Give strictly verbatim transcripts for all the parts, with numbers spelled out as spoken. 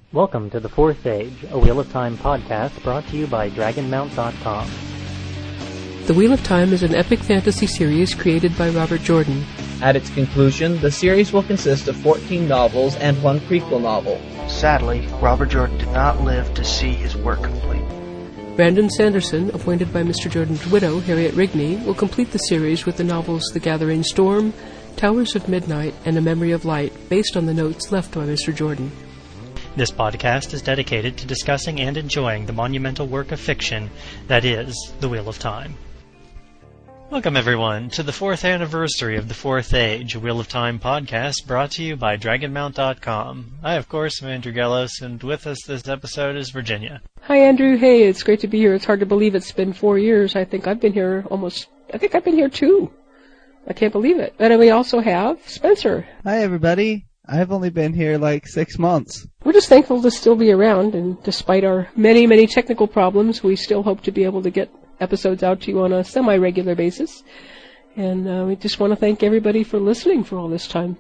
Welcome to The Fourth Age, a Wheel of Time podcast brought to you by Dragon Mount dot com. The Wheel of Time is an epic fantasy series created by Robert Jordan. At its conclusion, the series will consist of fourteen novels and one prequel novel. Sadly, Robert Jordan did not live to see his work complete. Brandon Sanderson, appointed by Mister Jordan's widow, Harriet Rigney, will complete the series with the novels The Gathering Storm, Towers of Midnight, and A Memory of Light, based on the notes left by Mister Jordan. This podcast is dedicated to discussing and enjoying the monumental work of fiction that is The Wheel of Time. Welcome, everyone, to the fourth anniversary of The Fourth Age, a Wheel of Time podcast brought to you by Dragon Mount dot com. I, of course, am Andrew Gellos, and with us this episode is Virginia. Hi, Andrew. Hey, it's great to be here. It's hard to believe it's been four years. I think I've been here almost... I think I've been here, too. I can't believe it. And we also have Spencer. Hi, everybody. I've only been here like six months. We're just thankful to still be around, and despite our many, many technical problems, we still hope to be able to get episodes out to you on a semi-regular basis. And uh, we just want to thank everybody for listening for all this time.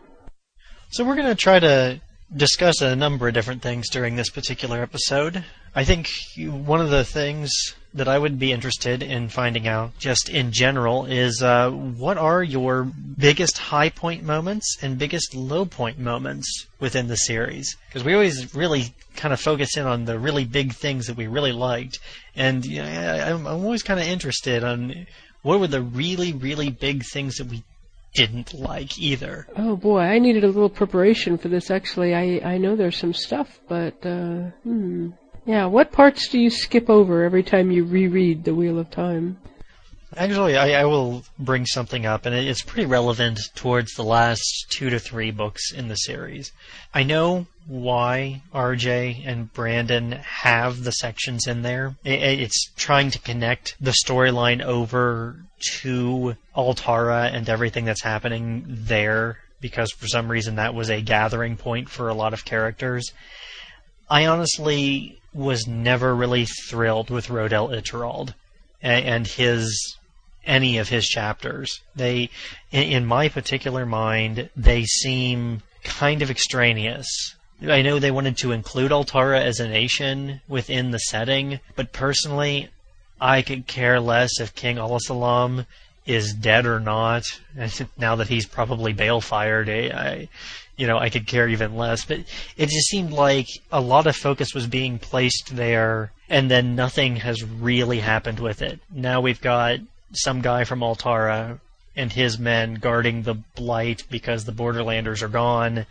So we're going to try to discuss a number of different things during this particular episode. I think one of the things that I would be interested in finding out, just in general, is uh, what are your biggest high point moments and biggest low point moments within the series? Because we always really kind of focus in on the really big things that we really liked. And you know, I, I'm, I'm always kind of interested on what were the really, really big things that we didn't like either. Oh boy, I needed a little preparation for this, actually. I, I know there's some stuff, but, uh, hmm... Yeah, what parts do you skip over every time you reread The Wheel of Time? Actually, I, I will bring something up, and it's pretty relevant towards the last two to three books in the series. I know why R J and Brandon have the sections in there. It's trying to connect the storyline over to Altara and everything that's happening there, because for some reason that was a gathering point for a lot of characters. I honestly was never really thrilled with Rodel Ituralde and his any of his chapters. They, in my particular mind, they seem kind of extraneous. I know they wanted to include Altara as a nation within the setting, but personally, I could care less if King Alasalam is dead or not. Now that he's probably bail-fired, I... You know, I could care even less, but it just seemed like a lot of focus was being placed there, and then nothing has really happened with it. Now we've got some guy from Altara and his men guarding the Blight because the Borderlanders are gone,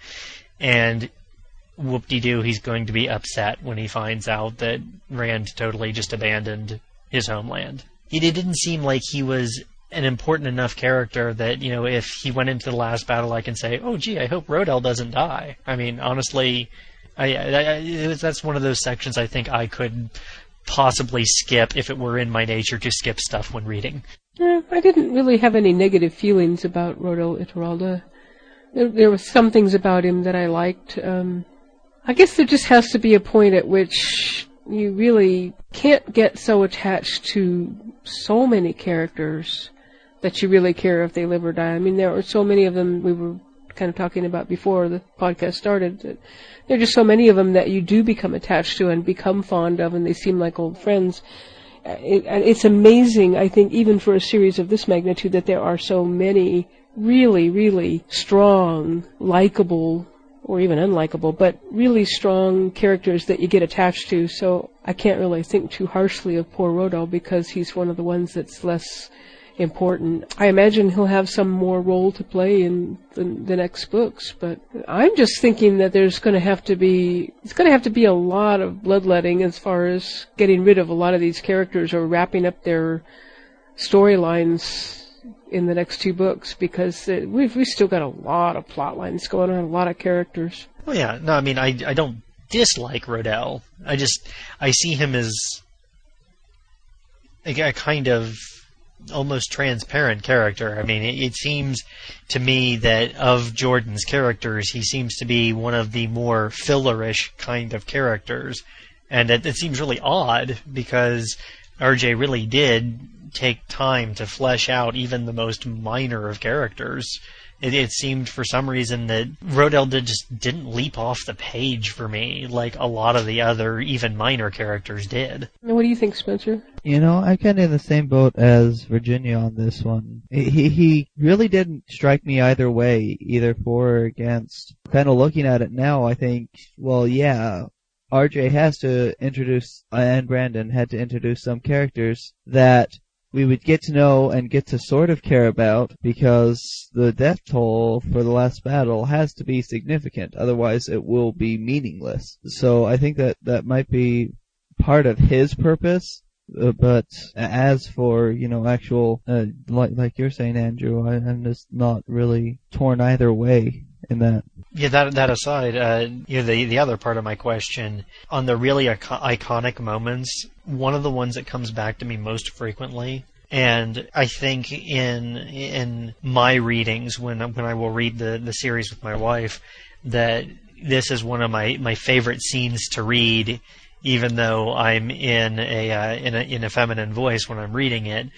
and whoop-de-doo, he's going to be upset when he finds out that Rand totally just abandoned his homeland. It didn't seem like he was an important enough character that, you know, if he went into the last battle, I can say, oh, gee, I hope Rodel doesn't die. I mean, honestly, I, I, I, that's one of those sections I think I could possibly skip if it were in my nature to skip stuff when reading. Yeah, I didn't really have any negative feelings about Rodel Ituralde. There, there were some things about him that I liked. Um, I guess there just has to be a point at which you really can't get so attached to so many characters that you really care if they live or die. I mean, there are so many of them we were kind of talking about before the podcast started. That there are just so many of them that you do become attached to and become fond of, and they seem like old friends. It, it's amazing, I think, even for a series of this magnitude, that there are so many really, really strong, likable, or even unlikable, but really strong characters that you get attached to. So I can't really think too harshly of poor Rodel because he's one of the ones that's less important. I imagine he'll have some more role to play in the, the next books, but I'm just thinking that there's going to have to be, it's going to have to be a lot of bloodletting as far as getting rid of a lot of these characters or wrapping up their storylines in the next two books, because it, we've we still got a lot of plot lines going on, a lot of characters. Well, yeah, no, I mean, I I don't dislike Rodel. I just I see him as a, a kind of almost transparent character. I mean, it, it seems to me that of Jordan's characters, he seems to be one of the more fillerish kind of characters, and it, it seems really odd because R J really did take time to flesh out even the most minor of characters It, it seemed for some reason that Rodell did, just didn't leap off the page for me like a lot of the other, even minor characters did. What do you think, Spencer? You know, I'm kind of in the same boat as Virginia on this one. He he really didn't strike me either way, either for or against. Kind of looking at it now, I think, well, yeah, R J has to introduce, and Brandon had to introduce some characters that we would get to know and get to sort of care about, because the death toll for the last battle has to be significant, otherwise it will be meaningless. So I think that that might be part of his purpose, uh, but as for, you know, actual, uh, like, like you're saying, Andrew, I, I'm just not really torn either way in that. Yeah, that that aside, uh, you know, the the other part of my question, on the really icon- iconic moments, one of the ones that comes back to me most frequently, and I think in in my readings, when when I will read the, the series with my wife, that this is one of my, my favorite scenes to read, even though I'm in a, uh, in a in a feminine voice when I'm reading it,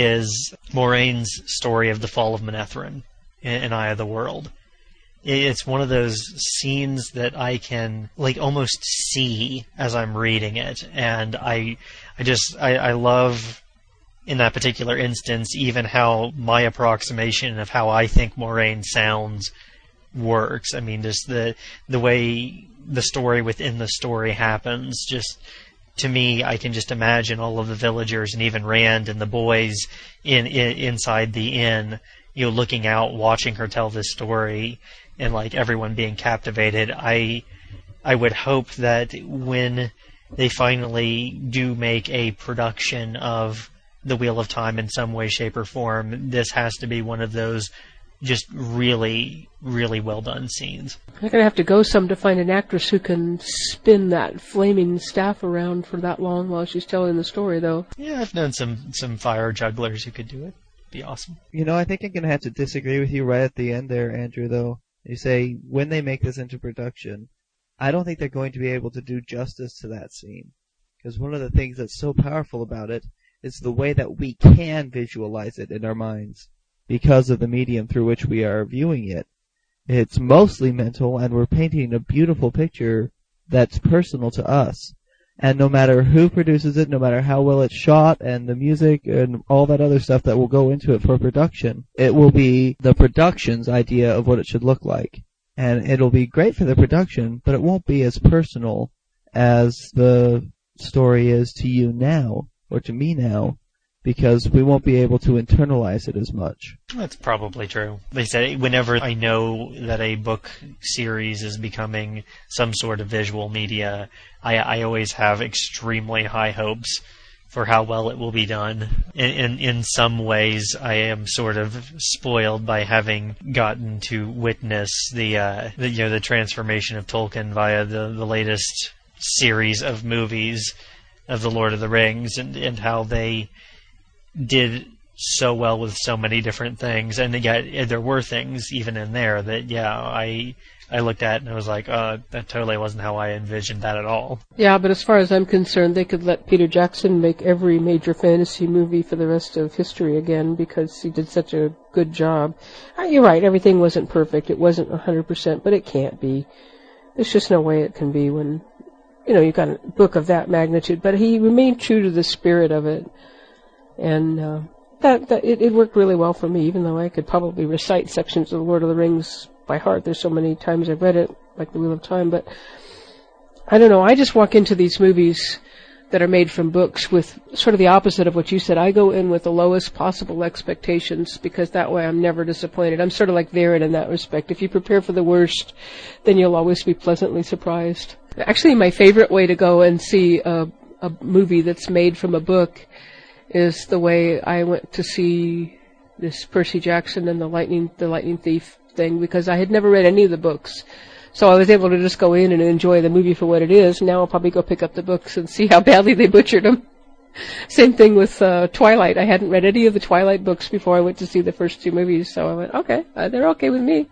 is Moraine's story of the fall of Manetheren in, in Eye of the World. It's one of those scenes that I can like almost see as I'm reading it, and I, I just I, I love in that particular instance even how my approximation of how I think Moraine sounds works. I mean, just the the way the story within the story happens. Just to me, I can just imagine all of the villagers and even Rand and the boys in, in inside the inn, you know, looking out, watching her tell this story. And like everyone being captivated. I I would hope that when they finally do make a production of The Wheel of Time in some way, shape, or form, this has to be one of those just really, really well done scenes. I'm going to have to go some to find an actress who can spin that flaming staff around for that long while she's telling the story, though. Yeah, I've known some, some fire jugglers who could do it. Be awesome. You know, I think I'm going to have to disagree with you right at the end there, Andrew, though. You say, when they make this into production, I don't think they're going to be able to do justice to that scene. Because one of the things that's so powerful about it is the way that we can visualize it in our minds because of the medium through which we are viewing it. It's mostly mental, and we're painting a beautiful picture that's personal to us. And no matter who produces it, no matter how well it's shot, and the music and all that other stuff that will go into it for production, it will be the production's idea of what it should look like. And it'll be great for the production, but it won't be as personal as the story is to you now, or to me now, because we won't be able to internalize it as much. That's probably true. They said whenever I know that a book series is becoming some sort of visual media, I, I always have extremely high hopes for how well it will be done. In, in in some ways, I am sort of spoiled by having gotten to witness the, uh, the you know the transformation of Tolkien via the, the latest series of movies of The Lord of the Rings, and, and how they did so well with so many different things, and yet there were things even in there that yeah I I looked at and I was like, uh that totally wasn't how I envisioned that at all. Yeah, but as far as I'm concerned, they could let Peter Jackson make every major fantasy movie for the rest of history again, because he did such a good job. Uh, you're right, everything wasn't perfect, it wasn't one hundred percent, but it can't be. There's just no way it can be when, you know, you've got a book of that magnitude, but he remained true to the spirit of it. And uh, that, that it, it worked really well for me, even though I could probably recite sections of The Lord of the Rings by heart. There's so many times I've read it, like The Wheel of Time. But I don't know, I just walk into these movies that are made from books with sort of the opposite of what you said. I go in with the lowest possible expectations, because that way I'm never disappointed. I'm sort of like Varen in that respect. If you prepare for the worst, then you'll always be pleasantly surprised. Actually, my favorite way to go and see a, a movie that's made from a book is the way I went to see this Percy Jackson and the Lightning, the Lightning Thief thing, because I had never read any of the books. So I was able to just go in and enjoy the movie for what it is. Now I'll probably go pick up the books and see how badly they butchered them. Same thing with uh, Twilight. I hadn't read any of the Twilight books before I went to see the first two movies, so I went, okay, uh, they're okay with me.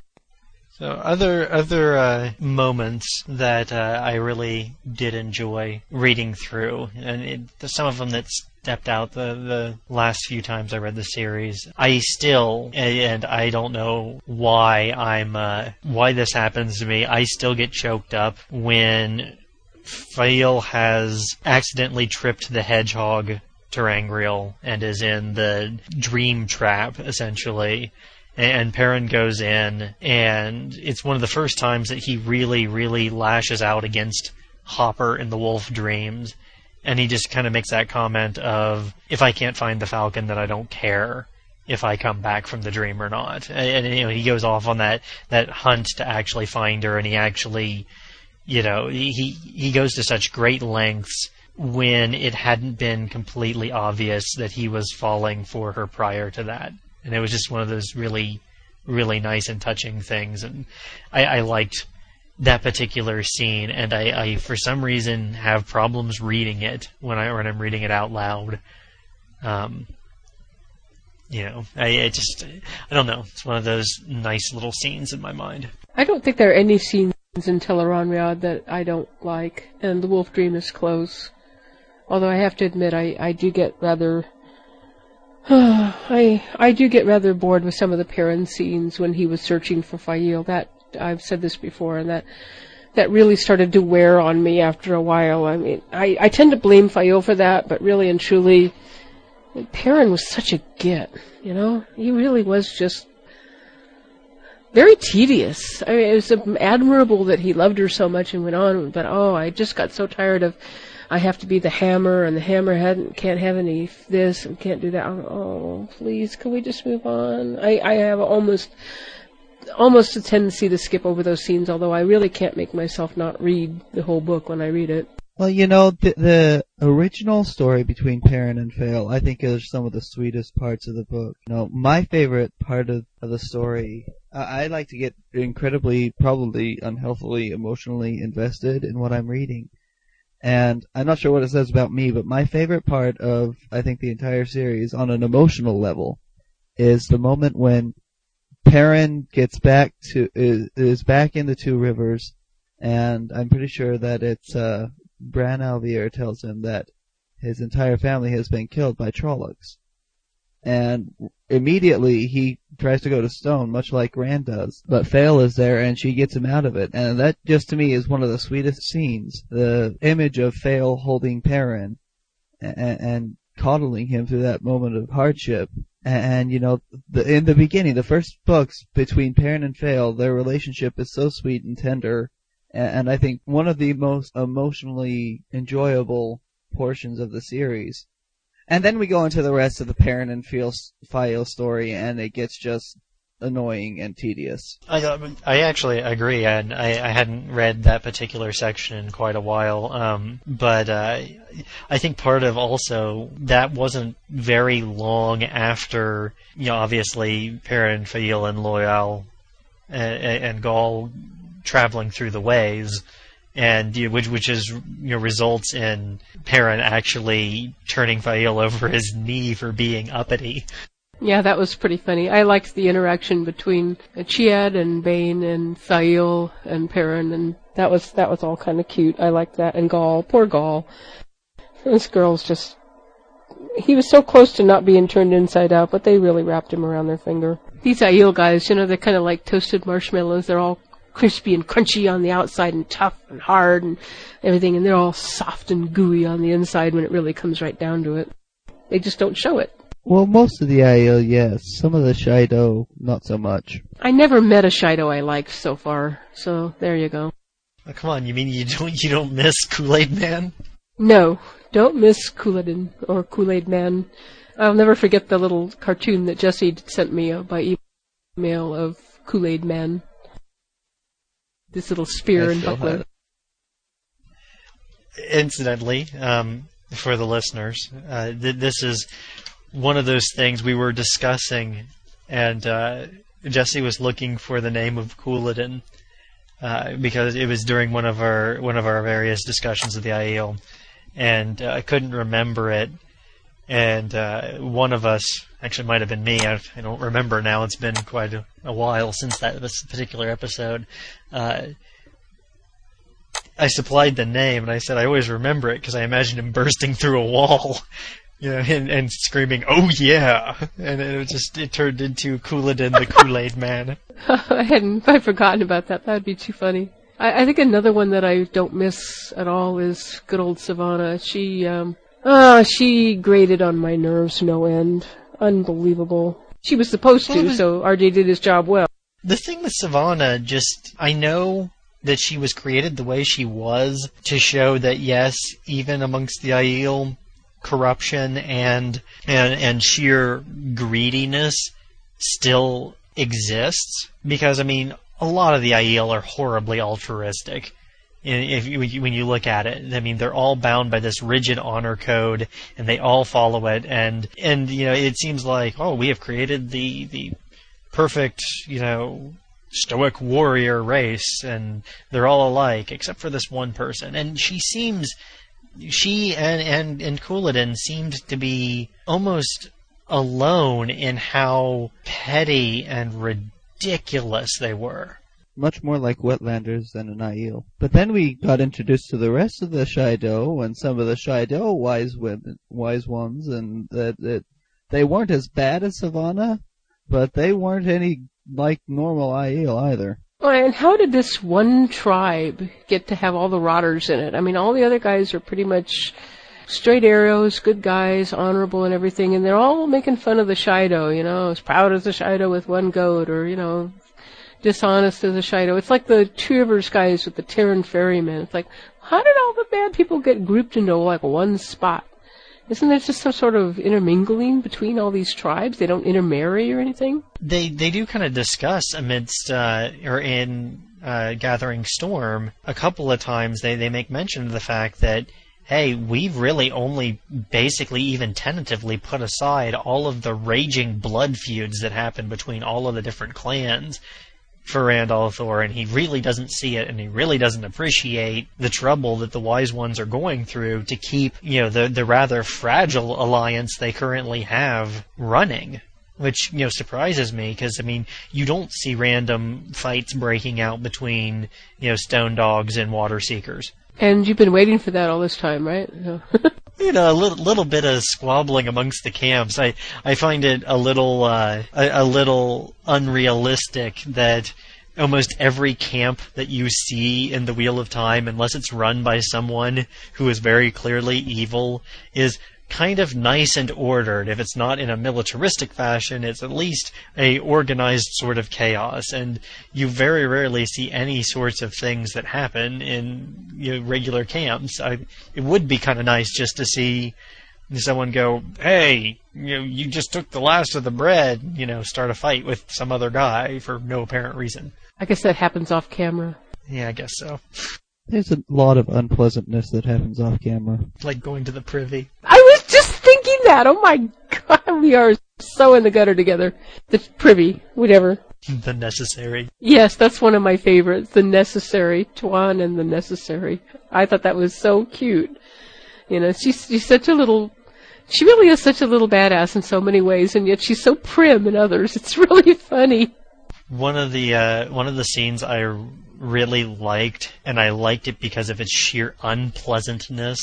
So other other uh, moments that uh, I really did enjoy reading through, and it, some of them that stepped out the, the last few times I read the series. I still, and I don't know why I'm, uh, why this happens to me, I still get choked up when Faile has accidentally tripped the hedgehog Terangriel and is in the dream trap, essentially. And Perrin goes in, and it's one of the first times that he really, really lashes out against Hopper in the Wolf Dreams. And he just kind of makes that comment of, if I can't find the Falcon, then I don't care if I come back from the dream or not. And, and you know, he goes off on that, that hunt to actually find her, and he actually, you know, he, he goes to such great lengths when it hadn't been completely obvious that he was falling for her prior to that. And it was just one of those really, really nice and touching things. And I, I liked that particular scene, and I, I, for some reason, have problems reading it when, I, when I'm reading it out loud. Um, you know, I, I just, I don't know. It's one of those nice little scenes in my mind. I don't think there are any scenes in Tel'aran'rhiod that I don't like, and The Wolf Dream is close. Although I have to admit, I, I do get rather... I I do get rather bored with some of the Perrin scenes when he was searching for Faile. That, I've said this before, and that that really started to wear on me after a while. I mean, I, I tend to blame Faile for that, but really and truly, Perrin was such a git, you know? He really was just very tedious. I mean, it was admirable that he loved her so much and went on, but oh, I just got so tired of, I have to be the hammer, and the hammer hadn't, can't have any this and can't do that. Oh, please, can we just move on? I, I have almost almost a tendency to skip over those scenes, although I really can't make myself not read the whole book when I read it. Well, you know, the, the original story between Perrin and Faile, I think, is some of the sweetest parts of the book. You know, my favorite part of, of the story, I, I like to get incredibly, probably unhealthily, emotionally invested in what I'm reading. And I'm not sure what it says about me, but my favorite part of, I think, the entire series on an emotional level is the moment when Perrin gets back to, is, is back in the Two Rivers, and I'm pretty sure that it's, uh, Bran al'Vere tells him that his entire family has been killed by Trollocs. And immediately he tries to go to stone, much like Rand does. But Faile is there, and she gets him out of it. And that, just to me, is one of the sweetest scenes. The image of Faile holding Perrin and, and coddling him through that moment of hardship. And, and you know, the, in the beginning, the first books between Perrin and Faile, their relationship is so sweet and tender. And, and I think one of the most emotionally enjoyable portions of the series. And then we go into the rest of the Perrin and Faile story, and it gets just annoying and tedious. I, I actually agree, and I, I hadn't read that particular section in quite a while. Um, but uh, I think part of also that wasn't very long after, you know, obviously Perrin, Faile, and Loial and, and Gaul traveling through the ways. And you know, which which is you know results in Perrin actually turning Faile over his knee for being uppity. Yeah, that was pretty funny. I liked the interaction between Chiad and Bane and Faile and Perrin, and that was that was all kind of cute. I liked that. And Gaul, poor Gaul, this girl's just. He was so close to not being turned inside out, but they really wrapped him around their finger. These Aiel guys, you know, they're kind of like toasted marshmallows. They're all crispy and crunchy on the outside and tough and hard and everything, and they're all soft and gooey on the inside when it really comes right down to it. They just don't show it. Well, most of the Aiel, yes. Some of the Shaido, not so much. I never met a Shaido I liked so far, so there you go. Oh, come on, you mean you don't you don't miss Kool-Aid Man? No, don't miss Couladin or Kool-Aid Man. I'll never forget the little cartoon that Jesse sent me by email of Kool-Aid Man. This little spear and buckler. Incidentally, um, for the listeners, uh, th- this is one of those things we were discussing, and uh, Jesse was looking for the name of Couladin uh, because it was during one of our one of our various discussions of the Aiel, and uh, I couldn't remember it. And uh, one of us, actually, it might have been me. I, I don't remember now. It's been quite a, a while since that this particular episode. Uh, I supplied the name, and I said I always remember it because I imagined him bursting through a wall. you know, and, and screaming, "Oh yeah!" And it was just it turned into Couladin the Kool-Aid Man. I hadn't I'd forgotten about that. That'd be too funny. I, I think another one that I don't miss at all is good old Sivana. She, um, ah, she grated on my nerves no end. Unbelievable. She was supposed to, so R J did his job well. The thing with Sivana, just, I know that she was created the way she was to show that, yes, even amongst the Aiel, corruption and, and, and sheer greediness still exists. Because, I mean, a lot of the Aiel are horribly altruistic. If you, when you look at it, I mean, they're all bound by this rigid honor code, and they all follow it. And and you know, it seems like, oh, we have created the the perfect, you know, stoic warrior race, and they're all alike except for this one person. And she seems, she and and and Couladin seemed to be almost alone in how petty and ridiculous they were. Much more like Wetlanders than an Aiel. But then we got introduced to the rest of the Shaido and some of the Shaido wise women, wise ones, and that, that they weren't as bad as Sivana, but they weren't any like normal Aiel either. Well, and how did this one tribe get to have all the rotters in it? I mean, all the other guys are pretty much straight arrows, good guys, honorable and everything, and they're all making fun of the Shaido, you know, as proud as the Shaido with one goat, or, you know, dishonest as a Shaido. It's like the Two Rivers guys with the Terran ferrymen. It's like, how did all the bad people get grouped into like one spot? Isn't there just some sort of intermingling between all these tribes? They don't intermarry or anything? They they do kind of discuss amidst uh, or in uh, Gathering Storm a couple of times. They they make mention of the fact that, hey, we've really only basically even tentatively put aside all of the raging blood feuds that happen between all of the different clans for Rand al'Thor, and he really doesn't see it, and he really doesn't appreciate the trouble that the Wise Ones are going through to keep, you know, the the rather fragile alliance they currently have running. Which, you know, surprises me, because, I mean, you don't see random fights breaking out between, you know, Stone Dogs and Water Seekers. And you've been waiting for that all this time, right? No. You know, a little, little bit of squabbling amongst the camps. I, I find it a little, uh, a, a little unrealistic that almost every camp that you see in the Wheel of Time, unless it's run by someone who is very clearly evil, is kind of nice and ordered. If it's not in a militaristic fashion, it's at least a organized sort of chaos. And you very rarely see any sorts of things that happen in, you know, regular camps. I, it would be kind of nice just to see someone go, hey, you know, you just took the last of the bread, you know, start a fight with some other guy for no apparent reason. I guess that happens off camera. Yeah, I guess so. There's a lot of unpleasantness that happens off camera. Like going to the privy. I was just thinking that. Oh my God, we are so in the gutter together. The privy, whatever. The necessary. Yes, that's one of my favorites. The necessary. Tuan and the necessary. I thought that was so cute. You know, she's, she's such a little, she really is such a little badass in so many ways, and yet she's so prim in others. It's really funny. One of the, uh, one of the scenes I really liked, and I liked it because of its sheer unpleasantness,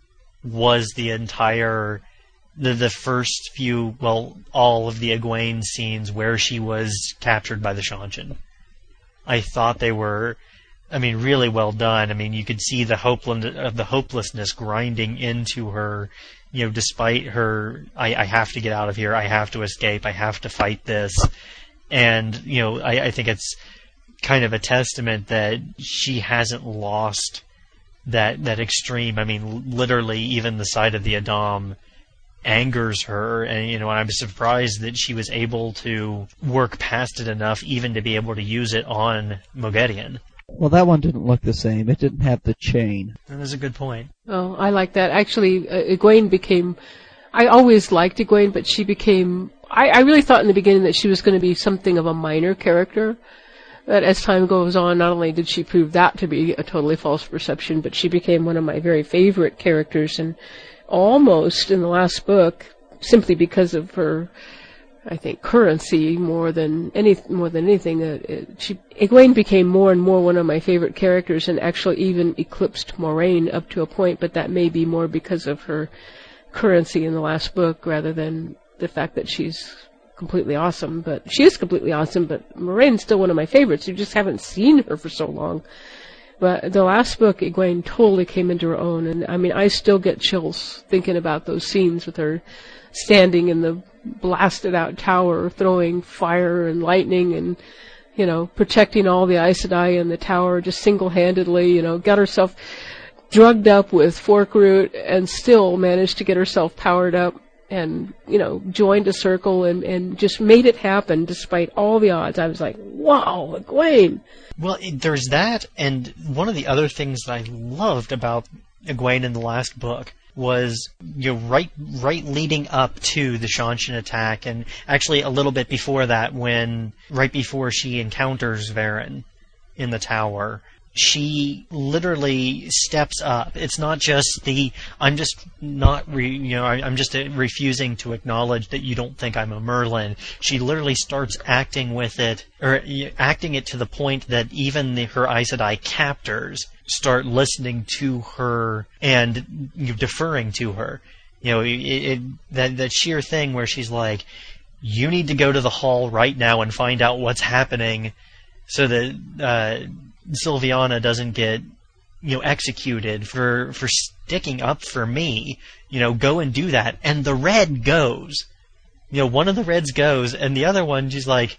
was the entire, the, the first few, well, all of the Egwene scenes where she was captured by the Seanchan. I thought they were, I mean, really well done. I mean, you could see the hopeless, uh, the hopelessness grinding into her, you know, despite her, I, I have to get out of here, I have to escape, I have to fight this. And, you know, I, I think it's kind of a testament that she hasn't lost that that extreme. I mean, literally, even the sight of the Adam angers her, and you know, I'm surprised that she was able to work past it enough, even to be able to use it on Moghedien. Well, that one didn't look the same. It didn't have the chain. That is a good point. Oh, I like that. Actually, uh, Egwene became. I always liked Egwene, but she became. I, I really thought in the beginning that she was going to be something of a minor character. But as time goes on, not only did she prove that to be a totally false perception, but she became one of my very favorite characters, and almost in the last book, simply because of her, I think, currency more than any more than anything. Uh, it, she, Egwene became more and more one of my favorite characters, and actually even eclipsed Moiraine up to a point. But that may be more because of her currency in the last book rather than the fact that she's completely awesome. But she is completely awesome, but Moiraine's still one of my favorites. You just haven't seen her for so long. But the last book, Egwene totally came into her own, and I mean, I still get chills thinking about those scenes with her standing in the blasted out tower, throwing fire and lightning and, you know, protecting all the Aes Sedai in the tower just single-handedly, you know, got herself drugged up with fork root and still managed to get herself powered up and, you know, joined a circle and, and just made it happen despite all the odds. I was like, wow, Egwene! Well, it, there's that, and one of the other things that I loved about Egwene in the last book was, you know, right right leading up to the Seanchan attack, and actually a little bit before that, when right before she encounters Varen in the tower, she literally steps up. It's not just the, I'm just not, re, you know, I, I'm just refusing to acknowledge that you don't think I'm a Merlin. She literally starts acting with it, or uh, acting it to the point that even the, her Aes Sedai captors start listening to her and you know, deferring to her. You know, it, it, that, that sheer thing where she's like, you need to go to the hall right now and find out what's happening so that, uh, Sylviana doesn't get, you know, executed for for sticking up for me. You know, go and do that. And the red goes. You know, one of the reds goes, and the other one, she's like,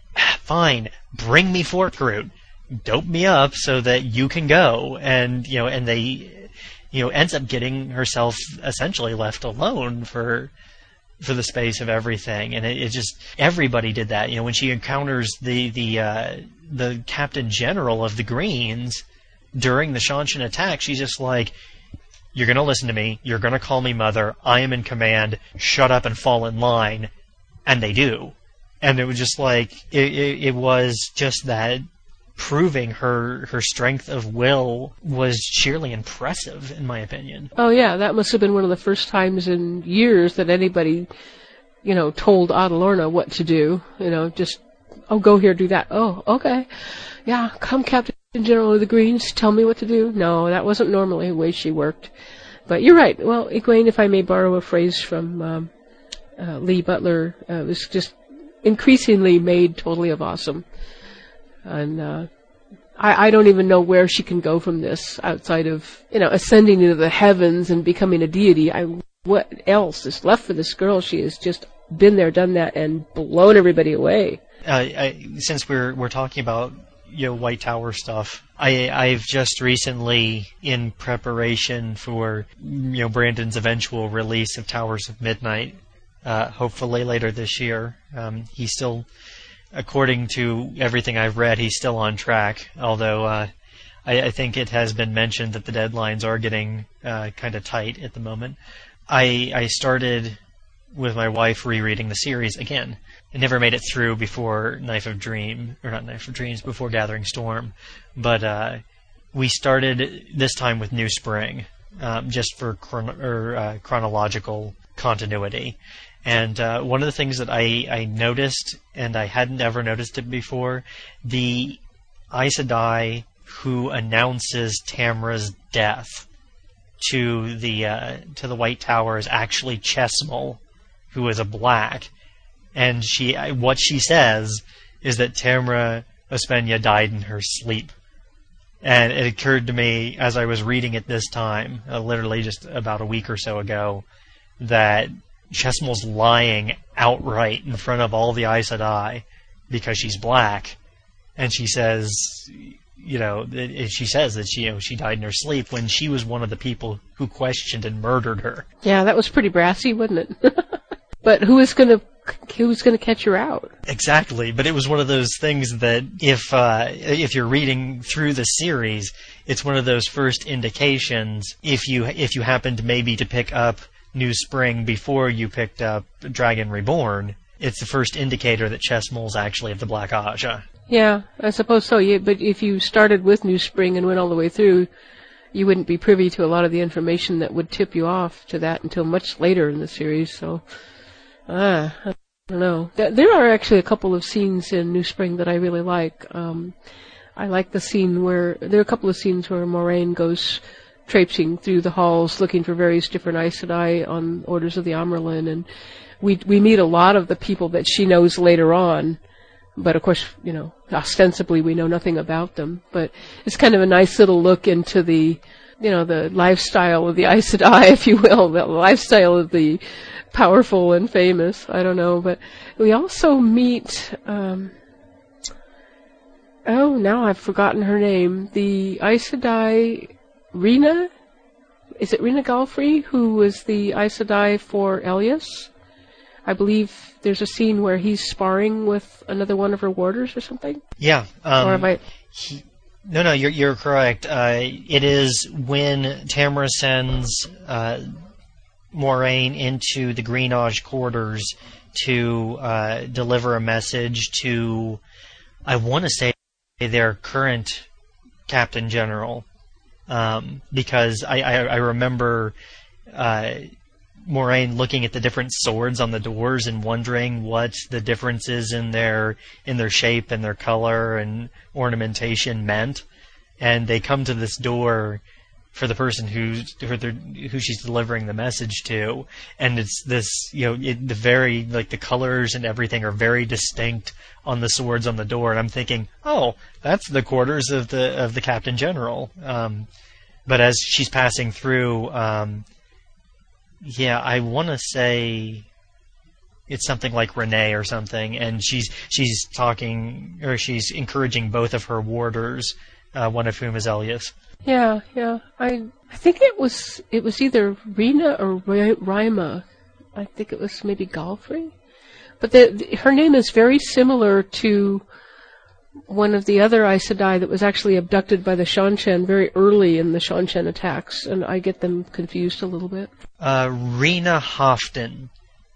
fine, bring me fork root. Dope me up so that you can go. And, you know, and they, you know, ends up getting herself essentially left alone for for the space of everything. And it, it just, everybody did that. You know, when she encounters the, the, uh, the Captain General of the Greens during the Seanchan attack, she's just like, you're gonna listen to me, you're gonna call me mother, I am in command, shut up and fall in line. And they do. And it was just like, it, it, it was just that proving her her strength of will was sheerly impressive, in my opinion. Oh yeah, that must have been one of the first times in years that anybody, you know, told Adalorna what to do. You know, just, oh, go here, do that. Oh, okay. Yeah, come Captain General of the Greens, tell me what to do. No, that wasn't normally the way she worked. But you're right. Well, Egwene, if I may borrow a phrase from um, uh, Lee Butler, uh, was just increasingly made totally of awesome. And uh, I, I don't even know where she can go from this outside of, you know, ascending into the heavens and becoming a deity. I, what else is left for this girl? She has just been there, done that, and blown everybody away. Uh, I, since we're we're talking about, you know, White Tower stuff, I I've just recently, in preparation for, you know, Brandon's eventual release of Towers of Midnight, uh, hopefully later this year, um, he's still, according to everything I've read, he's still on track, although uh, I, I think it has been mentioned that the deadlines are getting uh, kind of tight at the moment. I, I started with my wife rereading the series again. I never made it through before Knife of Dream, or not Knife of Dreams, before Gathering Storm, but uh, we started this time with New Spring, um, just for chron- or, uh, chronological continuity. And uh, one of the things that I, I noticed, and I hadn't ever noticed it before, the Aes Sedai who announces Tamra's death to the uh, to the White Tower is actually Chesmel, who is a black. And she, what she says is that Tamra Ospenya died in her sleep. And it occurred to me as I was reading it this time, uh, literally just about a week or so ago, that Chesmel's lying outright in front of all the Aes Sedai because she's black, and she says, you know, she says that she, you know, she died in her sleep when she was one of the people who questioned and murdered her. Yeah, that was pretty brassy, wasn't it? But who is going to who's going to catch her out? Exactly, but it was one of those things that if uh, if you're reading through the series, it's one of those first indications. If you if you happen to maybe to pick up New Spring before you picked up Dragon Reborn, it's the first indicator that Chesmel's actually of the Black Aja. Yeah, I suppose so. Yeah, but if you started with New Spring and went all the way through, you wouldn't be privy to a lot of the information that would tip you off to that until much later in the series. So, ah, I don't know. There are actually a couple of scenes in New Spring that I really like. Um, I like the scene where there are a couple of scenes where Moiraine goes traipsing through the halls looking for various different Aes Sedai on orders of the Amyrlin, and we we meet a lot of the people that she knows later on. But of course, you know, ostensibly we know nothing about them. But it's kind of a nice little look into the, you know, the lifestyle of the Aes Sedai, if you will, the lifestyle of the powerful and famous. I don't know. But we also meet, um, oh, now I've forgotten her name. The Aes Sedai, Rena? Is it Rena Galfrey, who was the Aes Sedai for Elias? I believe there's a scene where he's sparring with another one of her warders or something. Yeah. Um, or am I... he, no, no, you're you're correct. Uh, it is when Tamara sends uh, Moiraine into the Greenage quarters to uh, deliver a message to, I want to say, their current Captain General, um, because I I, I remember. Uh, Moiraine looking at the different swords on the doors and wondering what the differences in their in their shape and their color and ornamentation meant, and they come to this door for the person who's who, who she's delivering the message to, and it's this, you know, it, the very like the colors and everything are very distinct on the swords on the door, and I'm thinking, oh, that's the quarters of the of the Captain General. Um, but as she's passing through. Um, Yeah, I want to say it's something like Renee or something, and she's she's talking or she's encouraging both of her warders, uh, one of whom is Elias. Yeah, yeah. I I think it was it was either Rena or Rima. I think it was maybe Galfrey, but the, the, her name is very similar to one of the other Aes Sedai that was actually abducted by the Seanchan very early in the Seanchan attacks, and I get them confused a little bit. Uh, Rena Hofton,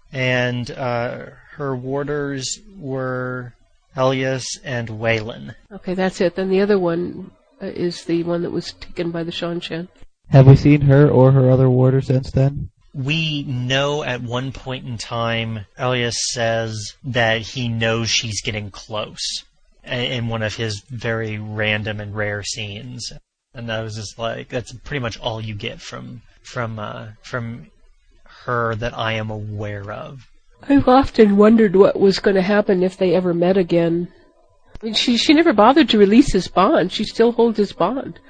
and uh, her warders were Elias and Waylon. Okay, that's it. Then the other one uh, is the one that was taken by the Seanchan. Have we seen her or her other warder since then? We know at one point in time, Elias says that he knows she's getting close in one of his very random and rare scenes, and that was just like, that's pretty much all you get from from uh, from her that I am aware of. I've often wondered what was going to happen if they ever met again. I mean, she she never bothered to release his bond. She still holds his bond.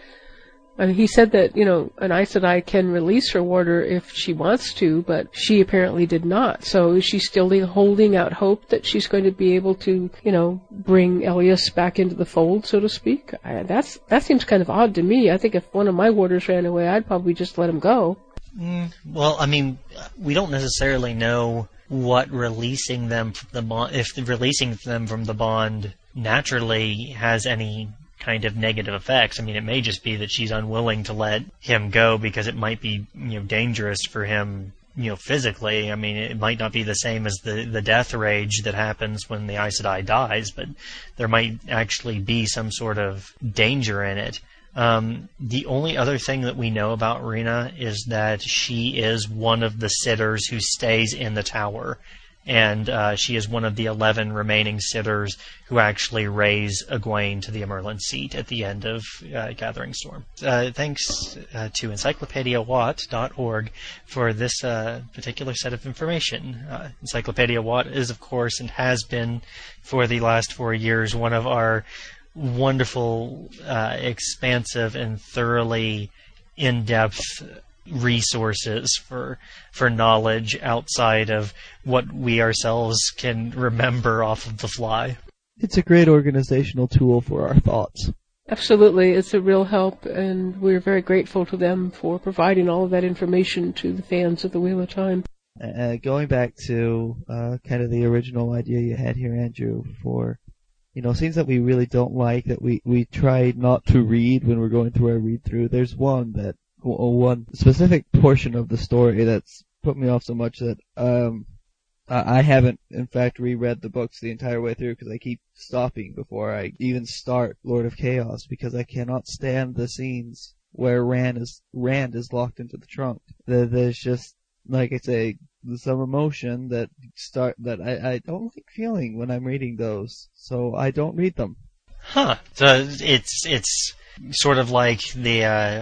I mean, he said that, you know, an Aes Sedai can release her warder if she wants to, but she apparently did not. So is she still holding out hope that she's going to be able to, you know, bring Elias back into the fold, so to speak? I, that's that seems kind of odd to me. I think if one of my warders ran away, I'd probably just let him go. Mm, well, I mean, we don't necessarily know what releasing them from the bond, if releasing them from the bond naturally has any kind of negative effects. I mean, it may just be that she's unwilling to let him go because it might be, you know, dangerous for him, you know, physically. I mean, it might not be the same as the, the death rage that happens when the Aes Sedai dies, but there might actually be some sort of danger in it. Um, the only other thing that we know about Rena is that she is one of the sitters who stays in the tower. And uh, she is one of the eleven remaining sitters who actually raise Egwene to the Amyrlin seat at the end of uh, Gathering Storm. Uh, thanks uh, to encyclopedia watt dot org for this uh, particular set of information. Uh, Encyclopedia Watt is, of course, and has been for the last four years, one of our wonderful, uh, expansive, and thoroughly in-depth resources for for knowledge outside of what we ourselves can remember off of the fly. It's a great organizational tool for our thoughts. Absolutely, it's a real help, and we're very grateful to them for providing all of that information to the fans of the Wheel of Time. Uh, going back to uh, kind of the original idea you had here, Andrew, for, you know, scenes that we really don't like, that we, we try not to read when we're going through our read-through. There's one that one specific portion of the story that's put me off so much that um, I haven't, in fact, reread the books the entire way through because I keep stopping before I even start Lord of Chaos because I cannot stand the scenes where Rand is Rand is locked into the trunk. There's just, like I say, some emotion that start that I, I don't like feeling when I'm reading those, so I don't read them. Huh. So it's it's sort of like the. Uh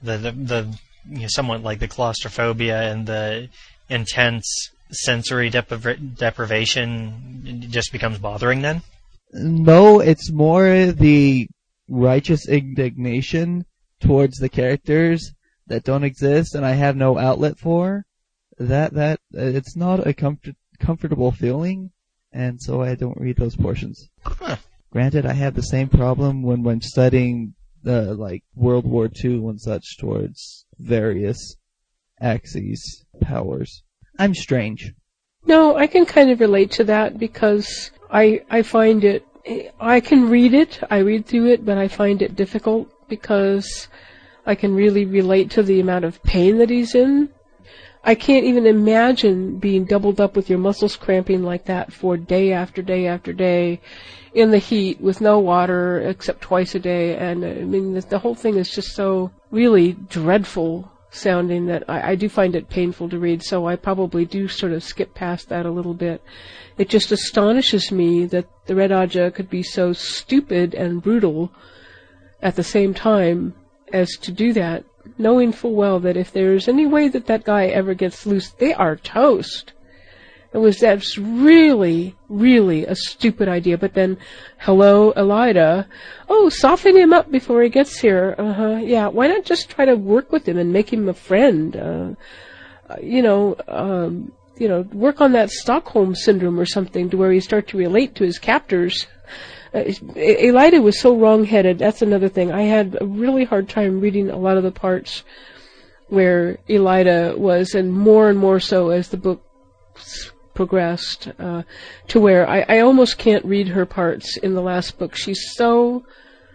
the the, the you know, somewhat like the claustrophobia and the intense sensory depri- deprivation just becomes bothering then? No, it's more the righteous indignation towards the characters that don't exist and I have no outlet for. That that it's not a comfort, comfortable feeling, and so I don't read those portions. Huh. Granted, I have the same problem when when studying the like World War Two and such towards various axes powers. I'm strange. No, I can kind of relate to that because I I find it, I can read it, I read through it, but I find it difficult because I can really relate to the amount of pain that he's in. I can't even imagine being doubled up with your muscles cramping like that for day after day after day in the heat with no water except twice a day. And I mean, the, the whole thing is just so really dreadful sounding that I, I do find it painful to read, so I probably do sort of skip past that a little bit. It just astonishes me that the Red Ajah could be so stupid and brutal at the same time as to do that, knowing full well that if there's any way that that guy ever gets loose, they are toast. It was that's really, really a stupid idea. But then, hello, Elida. Oh, soften him up before he gets here. Uh-huh. Yeah, why not just try to work with him and make him a friend? Uh, you know, um, you know, work on that Stockholm syndrome or something to where you start to relate to his captors. Uh, Elida was so wrong-headed. That's another thing. I had a really hard time reading a lot of the parts where Elida was, and more and more so as the book progressed, uh, to where I, I almost can't read her parts in the last book. She's so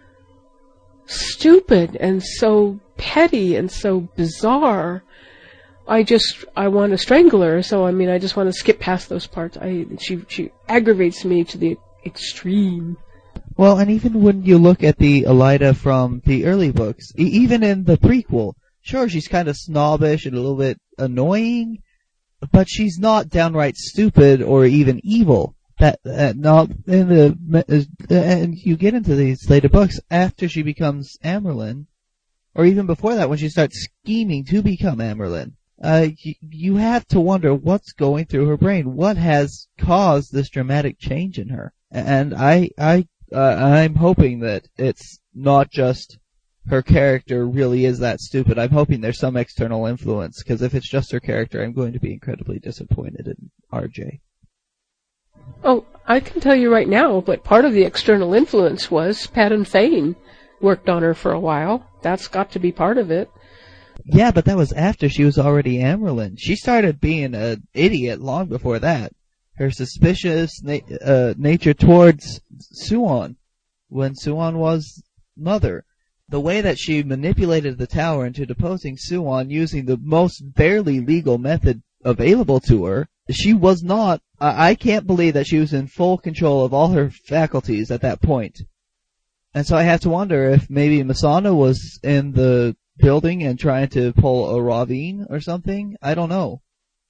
stupid and so petty and so bizarre. I just, I want to strangle her, so I mean, I just want to skip past those parts. I, she, she aggravates me to the extreme. Well, and even when you look at the Elida from the early books, e- even in the prequel, sure, she's kind of snobbish and a little bit annoying, but she's not downright stupid or even evil. That uh, not in the uh, and you get into these later books after she becomes Amyrlin, or even before that when she starts scheming to become Amyrlin. Uh, you, you have to wonder what's going through her brain. What has caused this dramatic change in her? And I, I, uh, I'm hoping that it's not just her character really is that stupid. I'm hoping there's some external influence, because if it's just her character, I'm going to be incredibly disappointed in R J. Oh, I can tell you right now, but part of the external influence was Padan Fain worked on her for a while. That's got to be part of it. Yeah, but that was after she was already Amyrlin. She started being an idiot long before that. Her suspicious na- uh, nature towards Suon, when Suon was mother. The way that she manipulated the tower into deposing Suon using the most barely legal method available to her, she was not, I, I can't believe that she was in full control of all her faculties at that point. And so I have to wonder if maybe Mesaana was in the building and trying to pull a Ravine or something. I don't know.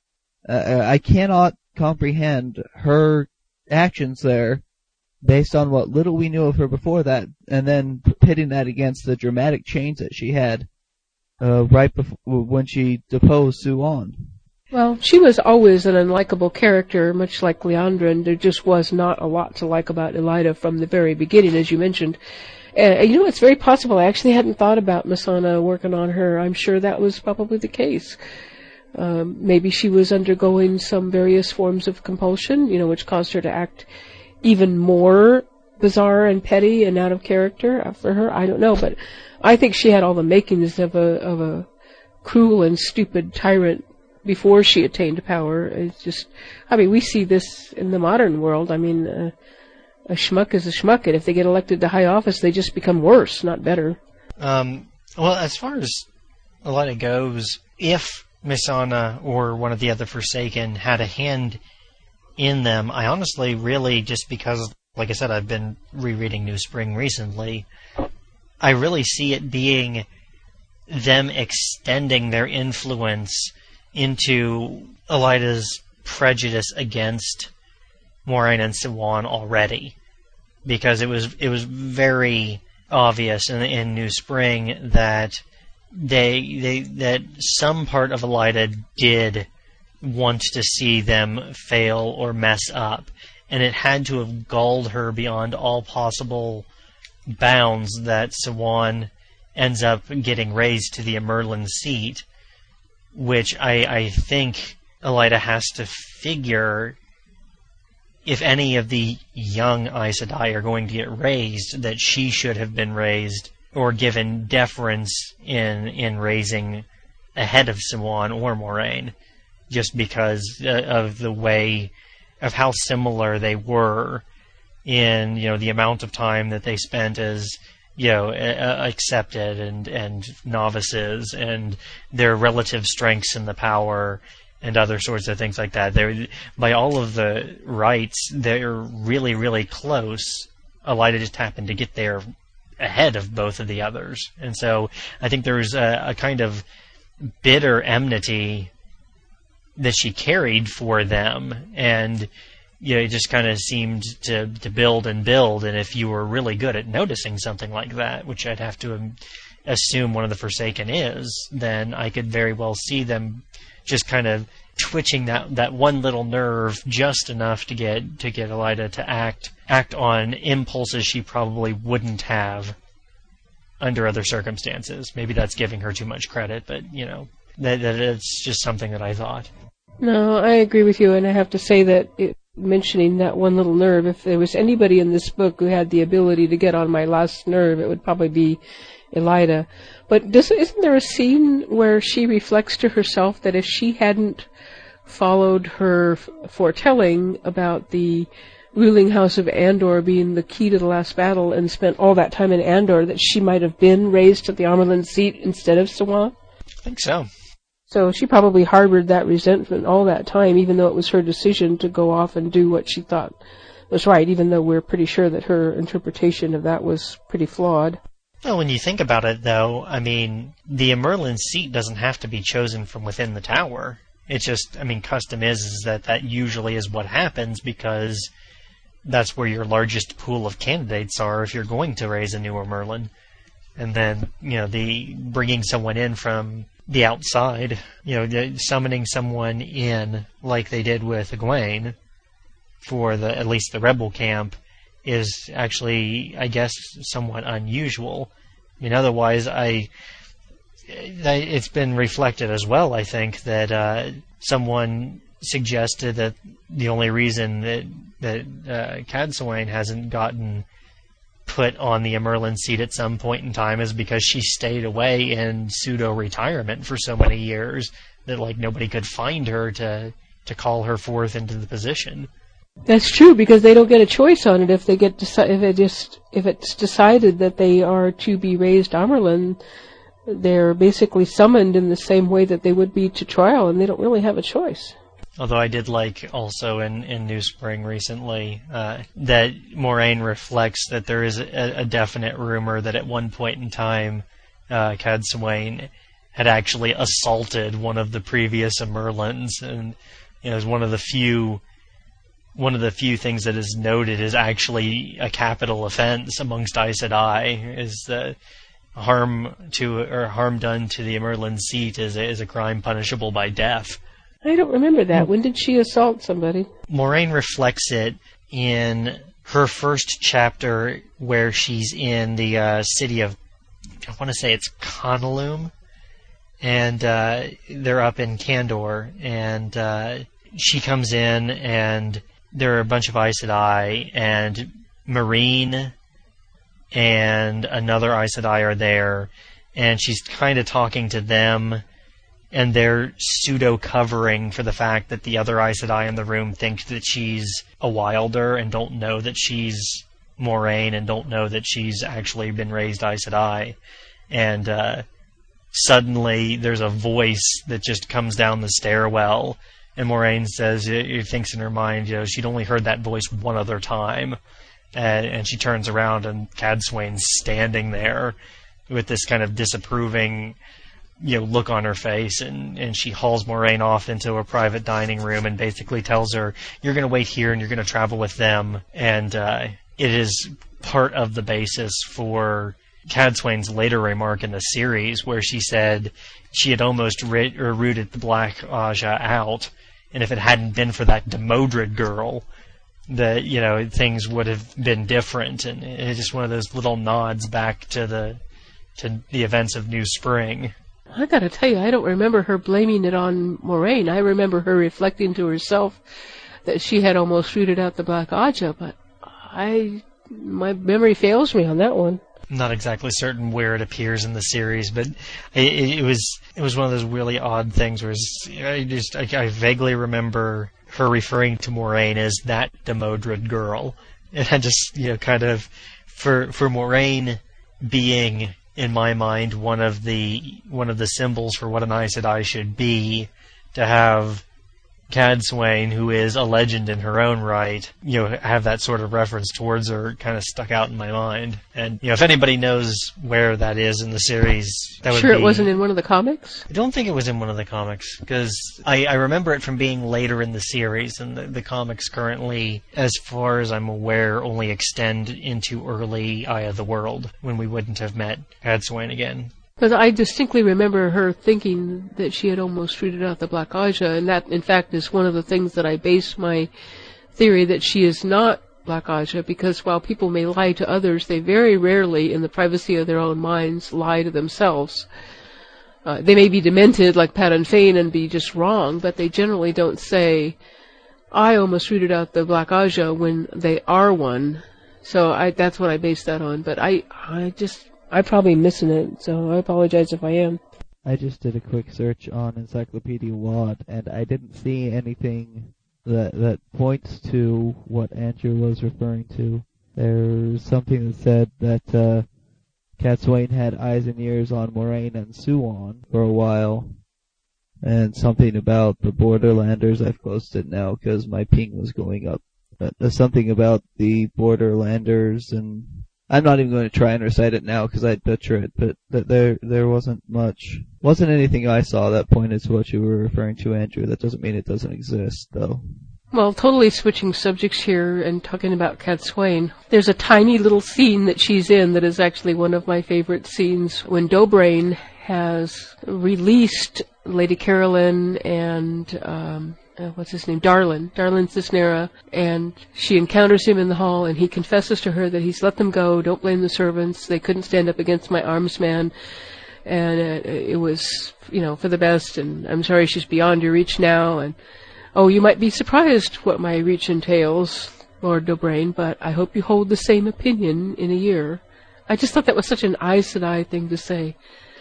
Uh, I cannot comprehend her actions there based on what little we knew of her before that, and then pitting that against the dramatic change that she had uh, right before when she deposed Suon. Well, she was always an unlikable character, much like Liandrin. There just was not a lot to like about Elida from the very beginning, as you mentioned. Uh, you know, it's very possible. I actually hadn't thought about Mesaana working on her. I'm sure that was probably the case. Um, maybe she was undergoing some various forms of compulsion, you know, which caused her to act even more bizarre and petty and out of character for her. I don't know, but I think she had all the makings of a of a cruel and stupid tyrant before she attained power. It's just, I mean, we see this in the modern world. I mean, uh, a schmuck is a schmuck, and if they get elected to high office, they just become worse, not better. Um, well, as far as Elida goes, if Mesaana or one of the other Forsaken had a hand in them, I honestly really, just because, like I said, I've been rereading New Spring recently, I really see it being them extending their influence into Elida's prejudice against Moiraine and Siuan already, because it was it was very obvious in, in New Spring that they they that some part of Elida did want to see them fail or mess up, and it had to have galled her beyond all possible bounds that Siwan ends up getting raised to the Amyrlin seat, which I, I think Elida has to figure, if any of the young Aes Sedai are going to get raised, that she should have been raised or given deference in in raising ahead of Siwan or Moiraine, just because uh, of the way of how similar they were in, you know, the amount of time that they spent as, you know, uh, accepted and and novices, and their relative strengths in the power and other sorts of things like that. They're, by all of the rights, they're really, really close. Elida just happened to get there ahead of both of the others. And so I think there's a, a kind of bitter enmity that she carried for them, and you know, it just kind of seemed to, to build and build, and if you were really good at noticing something like that, which I'd have to um, assume one of the Forsaken is, then I could very well see them just kind of twitching that, that one little nerve just enough to get to get Elida to act act on impulses she probably wouldn't have under other circumstances. Maybe that's giving her too much credit, but you know, that, that it's just something that I thought. No, I agree with you, and I have to say that it, mentioning that one little nerve, if there was anybody in this book who had the ability to get on my last nerve, it would probably be Elida. But does, isn't there a scene where she reflects to herself that if she hadn't followed her foretelling about the ruling house of Andor being the key to the last battle and spent all that time in Andor, that she might have been raised to the Amyrlin seat instead of Siwan? I think so. So she probably harbored that resentment all that time, even though it was her decision to go off and do what she thought was right, even though we're pretty sure that her interpretation of that was pretty flawed. Well, when you think about it, though, I mean, the Amyrlin seat doesn't have to be chosen from within the tower. It's just, I mean, custom is, is that that usually is what happens, because that's where your largest pool of candidates are if you're going to raise a new Amyrlin. And then, you know, the bringing someone in from the outside, you know, summoning someone in like they did with Egwene for the at least the rebel camp is actually, I guess, somewhat unusual. I mean, otherwise, I it's been reflected as well, I think, that uh, someone suggested that the only reason that that uh, Cadsuane hasn't gotten put on the Amyrlin seat at some point in time is because she stayed away in pseudo-retirement for so many years that, like, nobody could find her to to call her forth into the position. That's true, because they don't get a choice on it if they get deci- if it just if it's decided that they are to be raised Amyrlin. They're basically summoned in the same way that they would be to trial, and they don't really have a choice. Although I did like also in, in New Spring recently uh, that Moiraine reflects that there is a, a definite rumor that at one point in time uh, Cadsuane had actually assaulted one of the previous Amyrlins, and you know, is one of the few one of the few things that is noted is actually a capital offense amongst Aes Sedai, is that harm to or harm done to the Amyrlin seat is a, is a crime punishable by death. I don't remember that. When did she assault somebody? Moiraine reflects it in her first chapter where she's in the uh, city of, I want to say it's Conaloom, and uh, they're up in Kandor, and uh, she comes in, and there are a bunch of Aes Sedai, and Marine and another Aes Sedai are there, and she's kind of talking to them, and they're pseudo-covering for the fact that the other Aes Sedai in the room think that she's a Wilder and don't know that she's Moiraine and don't know that she's actually been raised Aes Sedai. And uh, suddenly there's a voice that just comes down the stairwell, and Moiraine says, she thinks in her mind, you know, she'd only heard that voice one other time. And, and she turns around, and Cadsuane's standing there with this kind of disapproving, you know, look on her face, and, and she hauls Moiraine off into a private dining room and basically tells her, you're going to wait here and you're going to travel with them. And uh, it is part of the basis for Cadsuane's later remark in the series where she said she had almost ri- or rooted the Black Aja out, and if it hadn't been for that Demodred girl, that, you know, things would have been different. And it's just one of those little nods back to the to the events of New Spring. I gotta tell you, I don't remember her blaming it on Moraine. I remember her reflecting to herself that she had almost rooted out the Black Aja, but I, my memory fails me on that one. I'm not exactly certain where it appears in the series, but it, it was it was one of those really odd things where I just I, I vaguely remember her referring to Moraine as that Demodred girl, and I just, you know, kind of for for Moraine being, in my mind, one of the one of the symbols for what an Aes Sedai should be, to have Cadsuane, who is a legend in her own right, you know, have that sort of reference towards her kind of stuck out in my mind. And, you know, if anybody knows where that is in the series, that would Sure be... it wasn't in one of the comics? I don't think it was in one of the comics, because I, I remember it from being later in the series, and the, the comics currently, as far as I'm aware, only extend into early Eye of the World, when we wouldn't have met Cadsuane again. Because I distinctly remember her thinking that she had almost rooted out the Black Aja, and that, in fact, is one of the things that I base my theory that she is not Black Aja, because while people may lie to others, they very rarely, in the privacy of their own minds, lie to themselves. Uh, they may be demented, like Padan Fain, and be just wrong, but they generally don't say, I almost rooted out the Black Aja, when they are one. So I, that's what I base that on, but I, I just... I'm probably missing it, so I apologize if I am. I just did a quick search on Encyclopedia Wad, and I didn't see anything that that points to what Andrew was referring to. There's something that said that uh, Cadsuane had eyes and ears on Moraine and Suon for a while, and something about the Borderlanders. I've closed it now because my ping was going up. But there's something about the Borderlanders, and I'm not even going to try and recite it now because I'd butcher it, but th- there there wasn't much, wasn't anything I saw that pointed to what you were referring to, Andrew. That doesn't mean it doesn't exist, though. Well, totally switching subjects here and talking about Cadsuane. There's a tiny little scene that she's in that is actually one of my favorite scenes when Dobrain has released Lady Carolyn and um Uh, what's his name? Darlin. Darlin Cisnera. And she encounters him in the hall, and he confesses to her that he's let them go. Don't blame the servants. They couldn't stand up against my arms man. And uh, it was, you know, for the best, and I'm sorry she's beyond your reach now. And, oh, you might be surprised what my reach entails, Lord Dobrain, but I hope you hold the same opinion in a year. I just thought that was such an Aes Sedai thing to say.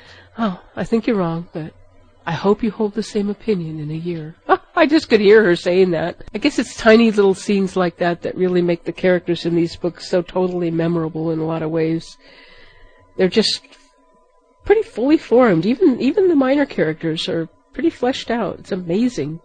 Oh, I think you're wrong, but I hope you hold the same opinion in a year. I just could hear her saying that. I guess it's tiny little scenes like that that really make the characters in these books so totally memorable in a lot of ways. They're just pretty fully formed. Even even the minor characters are pretty fleshed out. It's amazing.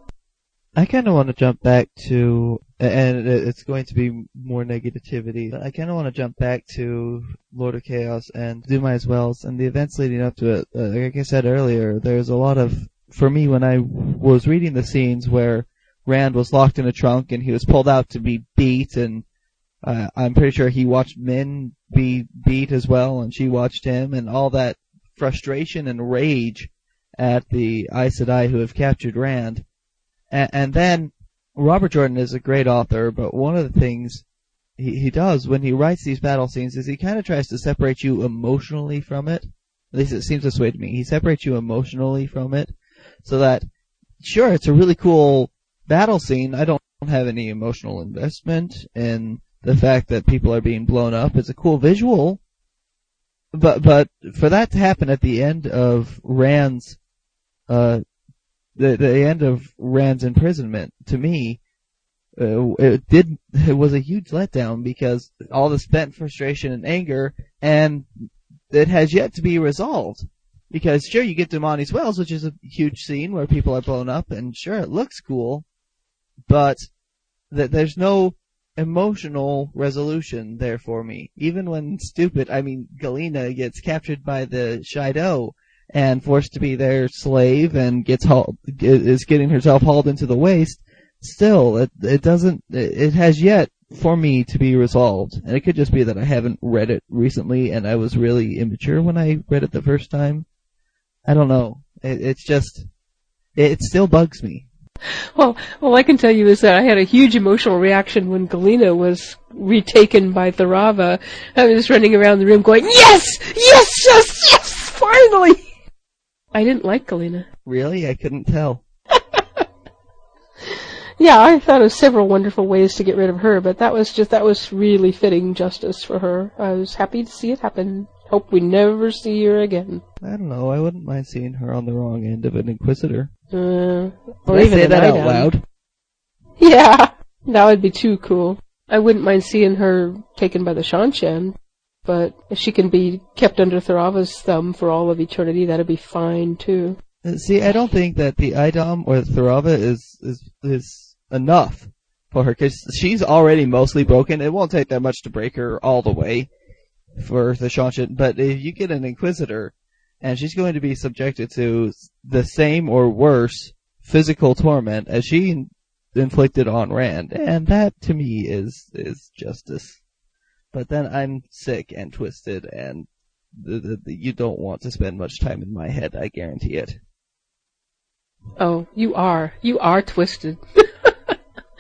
I kind of want to jump back to, and it's going to be more negativity, but I kind of want to jump back to Lord of Chaos and Dumai's Wells and the events leading up to it. Uh, like I said earlier, there's a lot of, for me, when I was reading the scenes where Rand was locked in a trunk and he was pulled out to be beat, and uh, I'm pretty sure he watched Min be beat as well, and she watched him, and all that frustration and rage at the Aes Sedai who have captured Rand. And then, Robert Jordan is a great author, but one of the things he, he does when he writes these battle scenes is he kind of tries to separate you emotionally from it. At least it seems this way to me. He separates you emotionally from it, so that, sure, it's a really cool battle scene. I don't have any emotional investment in the fact that people are being blown up. It's a cool visual, but but for that to happen at the end of Rand's uh The, the end of Rand's imprisonment, to me, uh, it did it was a huge letdown because all the spent frustration and anger, and it has yet to be resolved. Because sure, you get to Monty's Wells, which is a huge scene where people are blown up, and sure, it looks cool, but th- there's no emotional resolution there for me. Even when stupid, I mean, Galena gets captured by the Shaido and forced to be their slave and gets hauled, is getting herself hauled into the waste, still, it, it doesn't, it has yet, for me to be resolved. And it could just be that I haven't read it recently and I was really immature when I read it the first time. I don't know. It, it's just, it, it still bugs me. Well, all I can tell you is that I had a huge emotional reaction when Galena was retaken by Tharava. I was running around the room going, yes! Yes! Yes! Yes! Finally! I didn't like Galena. Really? I couldn't tell. Yeah, I thought of several wonderful ways to get rid of her, but that was just, that was really fitting justice for her. I was happy to see it happen. Hope we never see her again. I don't know, I wouldn't mind seeing her on the wrong end of an Inquisitor. Uh, or Did I even say an that out Idam. loud? Yeah, that would be too cool. I wouldn't mind seeing her taken by the Shanshan, but if she can be kept under Tharava's thumb for all of eternity, that'd be fine too. Uh, See, I don't think that the Idam or the Tharava is, is, is enough for her, because she's already mostly broken. It won't take that much to break her all the way for the Shanshan, but if you get an Inquisitor, and she's going to be subjected to the same or worse physical torment as she in- inflicted on Rand, and that to me is is justice. But then I'm sick and twisted, and the, the, the, you don't want to spend much time in my head, I guarantee it. Oh, you are. You are twisted. eh,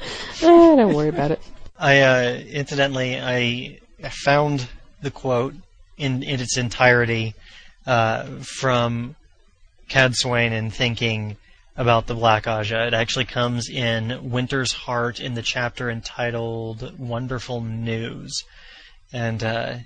don't worry about it. I, uh, incidentally, I found the quote in, in its entirety uh, from Cadsuane thinking about the Black Aja. It actually comes in Winter's Heart in the chapter entitled Wonderful News. And uh,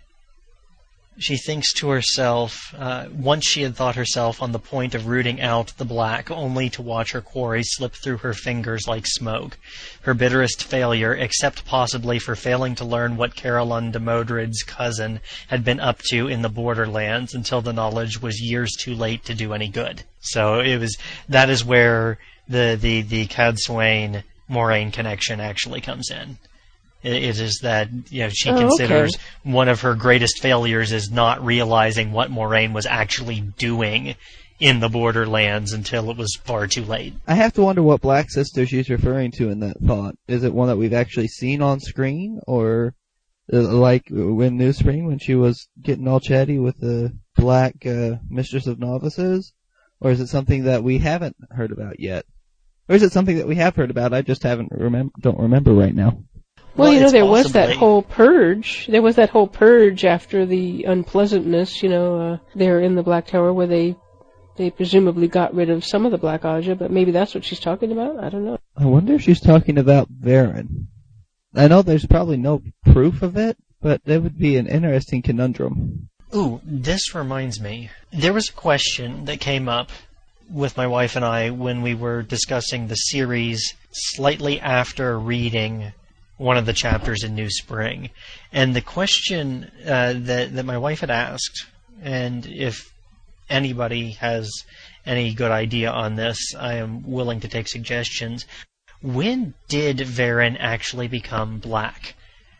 she thinks to herself, uh, once she had thought herself on the point of rooting out the black, only to watch her quarry slip through her fingers like smoke. Her bitterest failure, except possibly for failing to learn what Caroline de Modred's cousin had been up to in the borderlands until the knowledge was years too late to do any good. So it was, that is where the, the, the Cadsuane Moraine connection actually comes in. It is that, you know, she oh, considers okay. one of her greatest failures is not realizing what Moraine was actually doing in the Borderlands until it was far too late. I have to wonder what Black Sister she's referring to in that thought. Is it one that we've actually seen on screen, or uh, like in New Spring when she was getting all chatty with the Black uh, Mistress of Novices? Or is it something that we haven't heard about yet? Or is it something that we have heard about, I just haven't remem- don't remember right now? Well, Well, you know, it's there was that possibly- whole purge. There was that whole purge after the unpleasantness, you know, uh, there in the Black Tower where they they presumably got rid of some of the Black Aja, but maybe that's what she's talking about? I don't know. I wonder if she's talking about Varen. I know there's probably no proof of it, but that would be an interesting conundrum. Ooh, this reminds me. There was a question that came up with my wife and I when we were discussing the series slightly after reading one of the chapters in New Spring. And the question uh, that, that my wife had asked, and if anybody has any good idea on this, I am willing to take suggestions. When did Varen actually become black?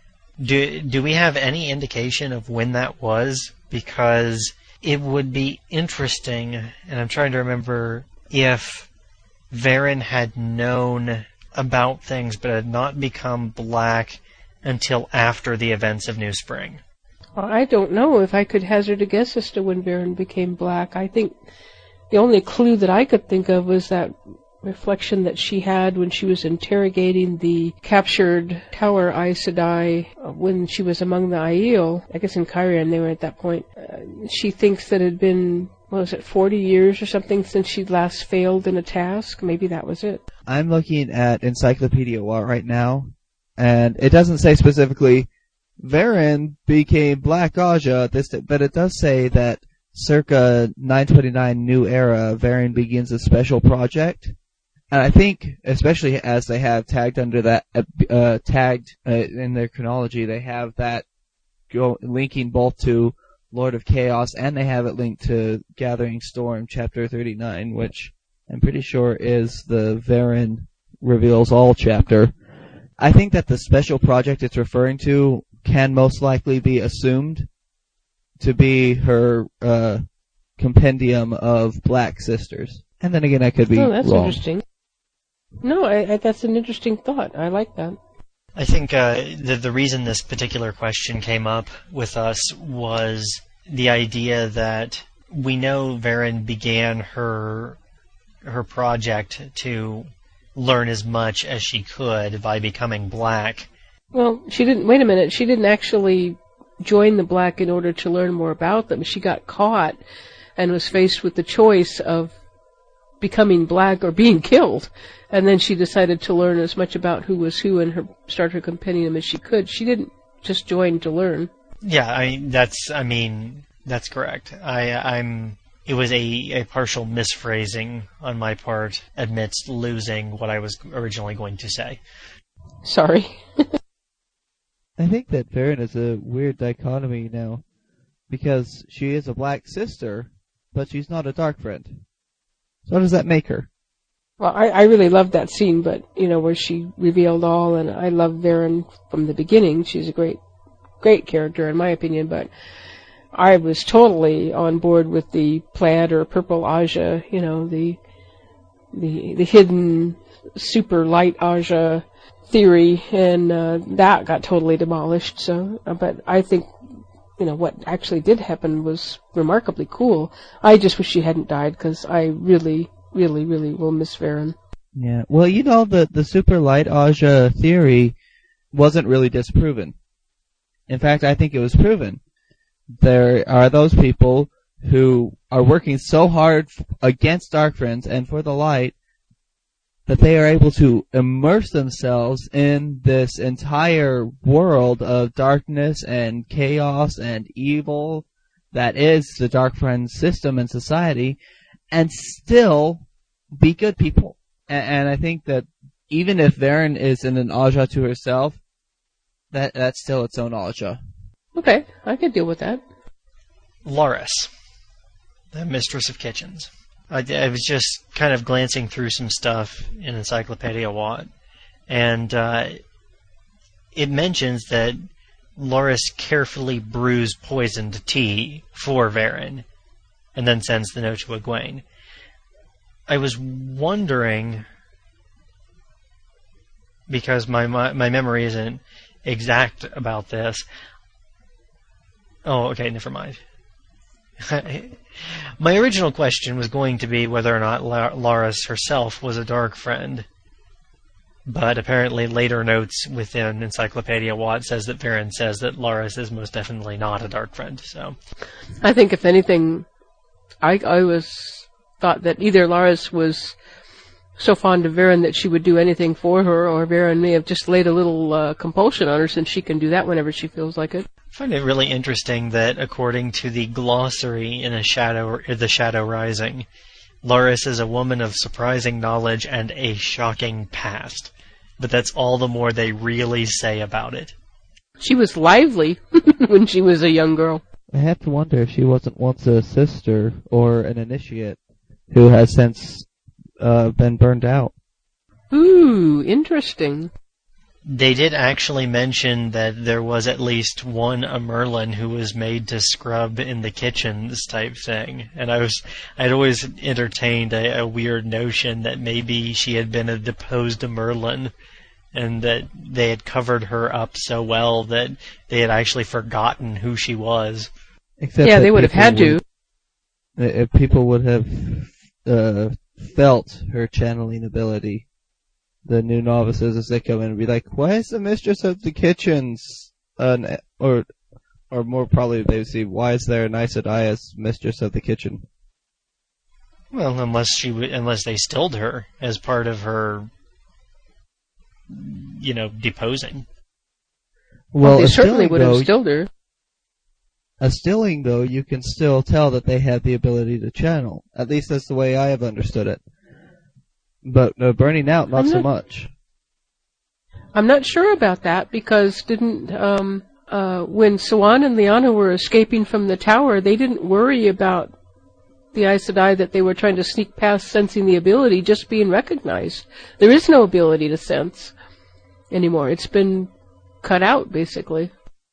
Do, do we have any indication of when that was? Because it would be interesting, and I'm trying to remember if Varen had known about things but had not become black until after the events of New Spring. Well, I don't know if I could hazard a guess as to when Varen became black. I think the only clue that I could think of was that reflection that she had when she was interrogating the captured Tower Aes Sedai uh, when she was among the Aiel. I guess in Kyrian they were at that point. Uh, she thinks that it had been, what was it, forty years or something since she last failed in a task. Maybe that was it. I'm looking at Encyclopedia Wa right now, and it doesn't say specifically Varen became Black Aja at this, but it does say that circa nine twenty-nine New Era, Varen begins a special project. And I think, especially as they have tagged under that, uh, tagged uh, in their chronology, they have that go, linking both to Lord of Chaos, and they have it linked to Gathering Storm, Chapter thirty-nine, which I'm pretty sure is the Varen Reveals All chapter. I think that the special project it's referring to can most likely be assumed to be her uh, compendium of Black Sisters. And then again, I could be Oh, that's wrong. interesting. No, I, I, that's an interesting thought. I like that. I think uh, the the reason this particular question came up with us was the idea that we know Varen began her her project to learn as much as she could by becoming black. Well, she didn't. Wait a minute. She didn't actually join the Black in order to learn more about them. She got caught and was faced with the choice of becoming black or being killed. And then she decided to learn as much about who was who and her, start her compendium as she could. She didn't just join to learn. Yeah, I that's I mean that's correct. I I'm it was a, a partial misphrasing on my part amidst losing what I was originally going to say. Sorry. I think that Varen is a weird dichotomy now, because she is a black sister, but she's not a dark friend. So how does that make her? Well, I, I really loved that scene, but, you know, where she revealed all, and I love Varen from the beginning. She's a great, great character, in my opinion, but I was totally on board with the plaid or purple Aja, you know, the, the, the hidden super light Aja theory, and uh, that got totally demolished. So, uh, but I think, you know, what actually did happen was remarkably cool. I just wish she hadn't died, because I really, really, really will miss Varen. Yeah, well, you know, the the super light Aja theory wasn't really disproven. In fact, I think it was proven. There are those people who are working so hard against Dark Friends and for the light that they are able to immerse themselves in this entire world of darkness and chaos and evil that is the Dark Friends system and society, and still be good people. And, and I think that even if Varen is in an Aja to herself, that that's still its own Aja. Okay, I could deal with that. Laris, the Mistress of Kitchens. I, I was just kind of glancing through some stuff in Encyclopedia Watt, and uh, it mentions that Laris carefully brews poisoned tea for Varen, and then sends the note to Egwene. I was wondering, because my, my my memory isn't exact about this. Oh, okay, never mind. My original question was going to be whether or not La- Laris herself was a dark friend, but apparently later notes within Encyclopedia Watt says that Varen says that Laris is most definitely not a dark friend. So, I think if anything, I I was thought that either Laris was so fond of Varen that she would do anything for her, or Varen may have just laid a little uh, compulsion on her, since she can do that whenever she feels like it. I find it really interesting that according to the glossary in a shadow, The Shadow Rising, Laris is a woman of surprising knowledge and a shocking past. But that's all the more they really say about it. She was lively when she was a young girl. I have to wonder if she wasn't once a sister or an initiate who has since uh, been burned out. Ooh, interesting. They did actually mention that there was at least one Amerlin who was made to scrub in the kitchens type thing. And I was, I'd always entertained a, a weird notion that maybe she had been a deposed Amerlin, and that they had covered her up so well that they had actually forgotten who she was. Except yeah, they would have had to. If people would have uh, felt her channeling ability. The new novices, as they come in, and be like, "Why is the Mistress of the Kitchens?" Uh, or, or more probably, they would see, "Why is there an Aes Sedai as Mistress of the Kitchen?" Well, unless she, w- unless they stilled her as part of her, you know, deposing. Well, well they certainly stilling, would have though, stilled her. A stilling, though, you can still tell that they have the ability to channel. At least that's the way I have understood it. But uh, burning out, not, not so much. I'm not sure about that, because didn't um, uh, when Siuan and Lyanna were escaping from the tower, they didn't worry about the Aes Sedai that they were trying to sneak past sensing the ability just being recognized. There is no ability to sense anymore. It's been cut out, basically.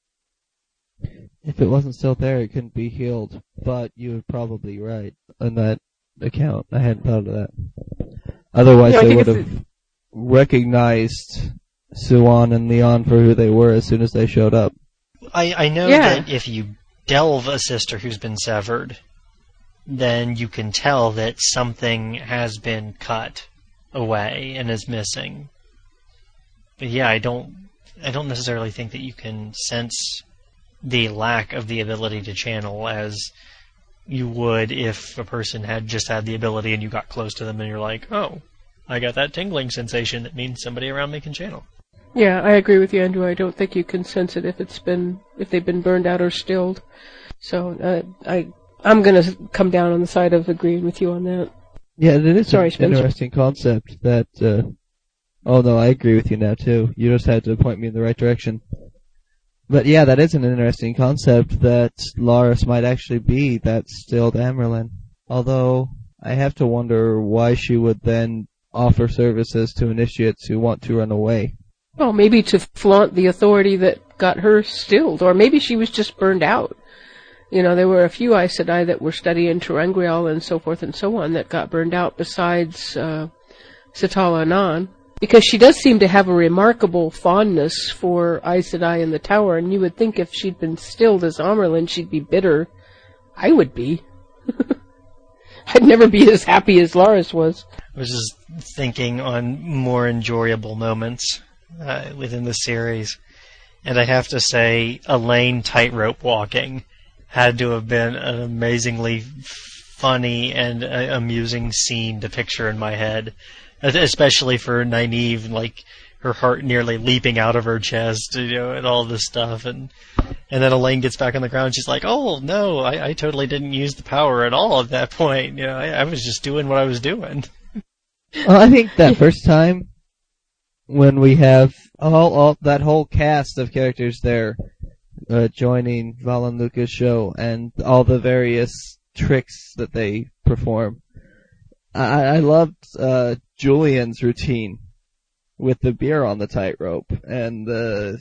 If it wasn't still there, it couldn't be healed. But you're probably right on that account. I hadn't thought of that. Otherwise, yeah, they would have recognized Suan and Leon for who they were as soon as they showed up. I, I know Yeah. that if you delve a sister who's been severed, then you can tell that something has been cut away and is missing. But yeah, I don't I don't necessarily think that you can sense the lack of the ability to channel as you would if a person had just had the ability and you got close to them and you're like, oh, I got that tingling sensation that means somebody around me can channel. Yeah, I agree with you, Andrew. I don't think you can sense it if it's been if they've been burned out or stilled. So uh, I I'm gonna come down on the side of agreeing with you on that. Yeah, it is Sorry, an Spencer. interesting concept that, uh, oh no, I agree with you now too. You just had to point me in the right direction. But yeah, that is an interesting concept that Laris might actually be that stilled Amerlin. Although, I have to wonder why she would then offer services to initiates who want to run away. Well, maybe to flaunt the authority that got her stilled, or maybe she was just burned out. You know, there were a few Aes Sedai that were studying Terangriel and so forth and so on that got burned out besides uh, Setala Anan. Because she does seem to have a remarkable fondness for Aes Sedai in the tower, and you would think if she'd been stilled as Amerlin, she'd be bitter. I would be. I'd never be as happy as Laris was. I was just thinking on more enjoyable moments uh, within the series, and I have to say, Elaine tightrope walking had to have been an amazingly funny and uh, amusing scene to picture in my head, especially for Nynaeve, like her heart nearly leaping out of her chest, you know, and all this stuff, and and then Elaine gets back on the ground. She's like, "Oh no, I, I totally didn't use the power at all at that point. You know, I, I was just doing what I was doing." Well, I think that first time when we have all, all that whole cast of characters there uh, joining Val and Luca's show and all the various tricks that they perform, I, I loved uh, Julian's routine with the beer on the tightrope and the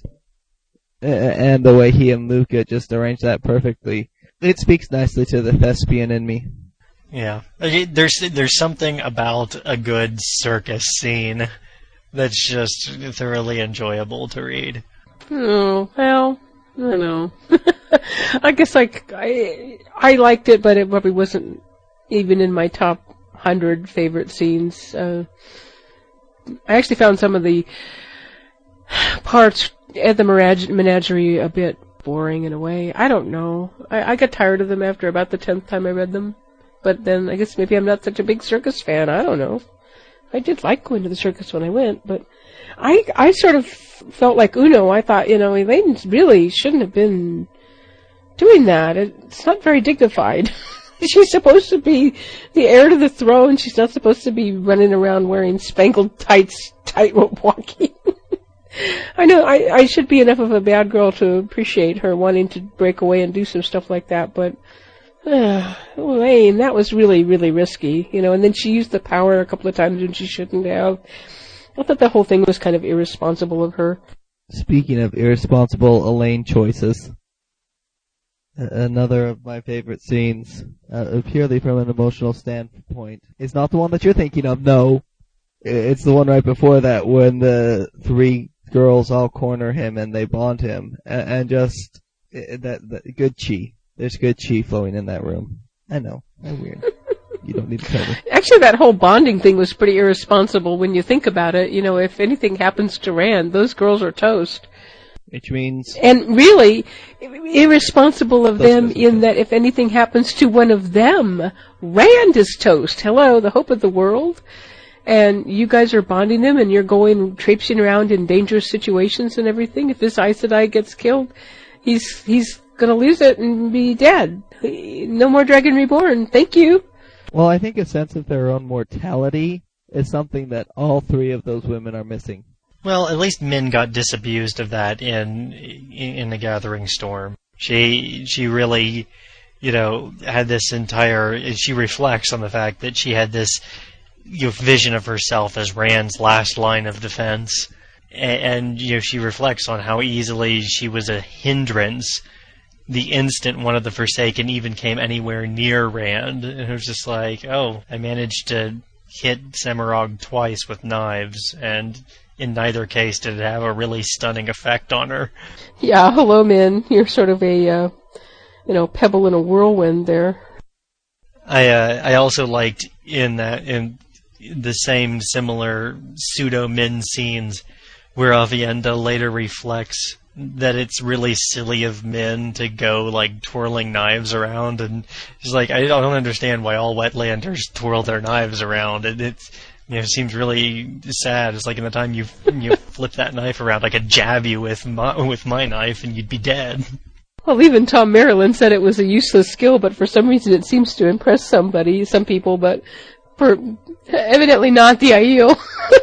and the way he and Luca just arranged that perfectly. It speaks nicely to the thespian in me. Yeah, there's there's something about a good circus scene that's just thoroughly enjoyable to read. Oh, well, I don't know. I guess I, I, I liked it, but it probably wasn't even in my top hundred favorite scenes. Uh, I actually found some of the parts at the menagerie a bit boring in a way. I don't know. I, I got tired of them after about the tenth time I read them. But then I guess maybe I'm not such a big circus fan. I don't know. I did like going to the circus when I went, but I I sort of felt like Uno. I thought, you know, Elaine really shouldn't have been doing that. It's not very dignified. She's supposed to be the heir to the throne. She's not supposed to be running around wearing spangled tights, tightrope walking. I know I, I should be enough of a bad girl to appreciate her wanting to break away and do some stuff like that, but uh, Elaine, that was really, really risky, you know, and then she used the power a couple of times when she shouldn't have. I thought the whole thing was kind of irresponsible of her. Speaking of irresponsible Elaine choices, another of my favorite scenes, uh, purely from an emotional standpoint, is not the one that you're thinking of, no. It's the one right before that when the three girls all corner him and they bond him, and, and just, that, that good chi. There's good chi flowing in that room. I know. I'm weird. You don't need to tell me. Actually, that whole bonding thing was pretty irresponsible when you think about it. You know, if anything happens to Rand, those girls are toast. Which means... And really, irresponsible of Those them doesn't in count. that if anything happens to one of them, Rand is toast. Hello, the hope of the world. And you guys are bonding them and you're going traipsing around in dangerous situations and everything. If this Aes Sedai gets killed, he's, he's gonna lose it and be dead. No more Dragon Reborn. Thank you. Well, I think a sense of their own mortality is something that all three of those women are missing. Well, at least Min got disabused of that in in the Gathering Storm. She she really, you know, had this entire. She reflects on the fact that she had this, you know, vision of herself as Rand's last line of defense, and, and you know she reflects on how easily she was a hindrance the instant one of the Forsaken even came anywhere near Rand. And it was just like, oh, I managed to hit Semirog twice with knives, and in neither case did it have a really stunning effect on her. Yeah, hello, Min. You're sort of a, uh, you know, pebble in a whirlwind there. I uh, I also liked in that in the same similar pseudo Min scenes where Aviendha later reflects that it's really silly of Min to go like twirling knives around, and she's like, I don't understand why all wetlanders twirl their knives around. It it's, you know, it seems really sad. It's like in the time you you flip that knife around, I could jab you with my with my knife and you'd be dead. Well, even Tom Maryland said it was a useless skill, but for some reason it seems to impress somebody, some people, but for evidently not the Aiel.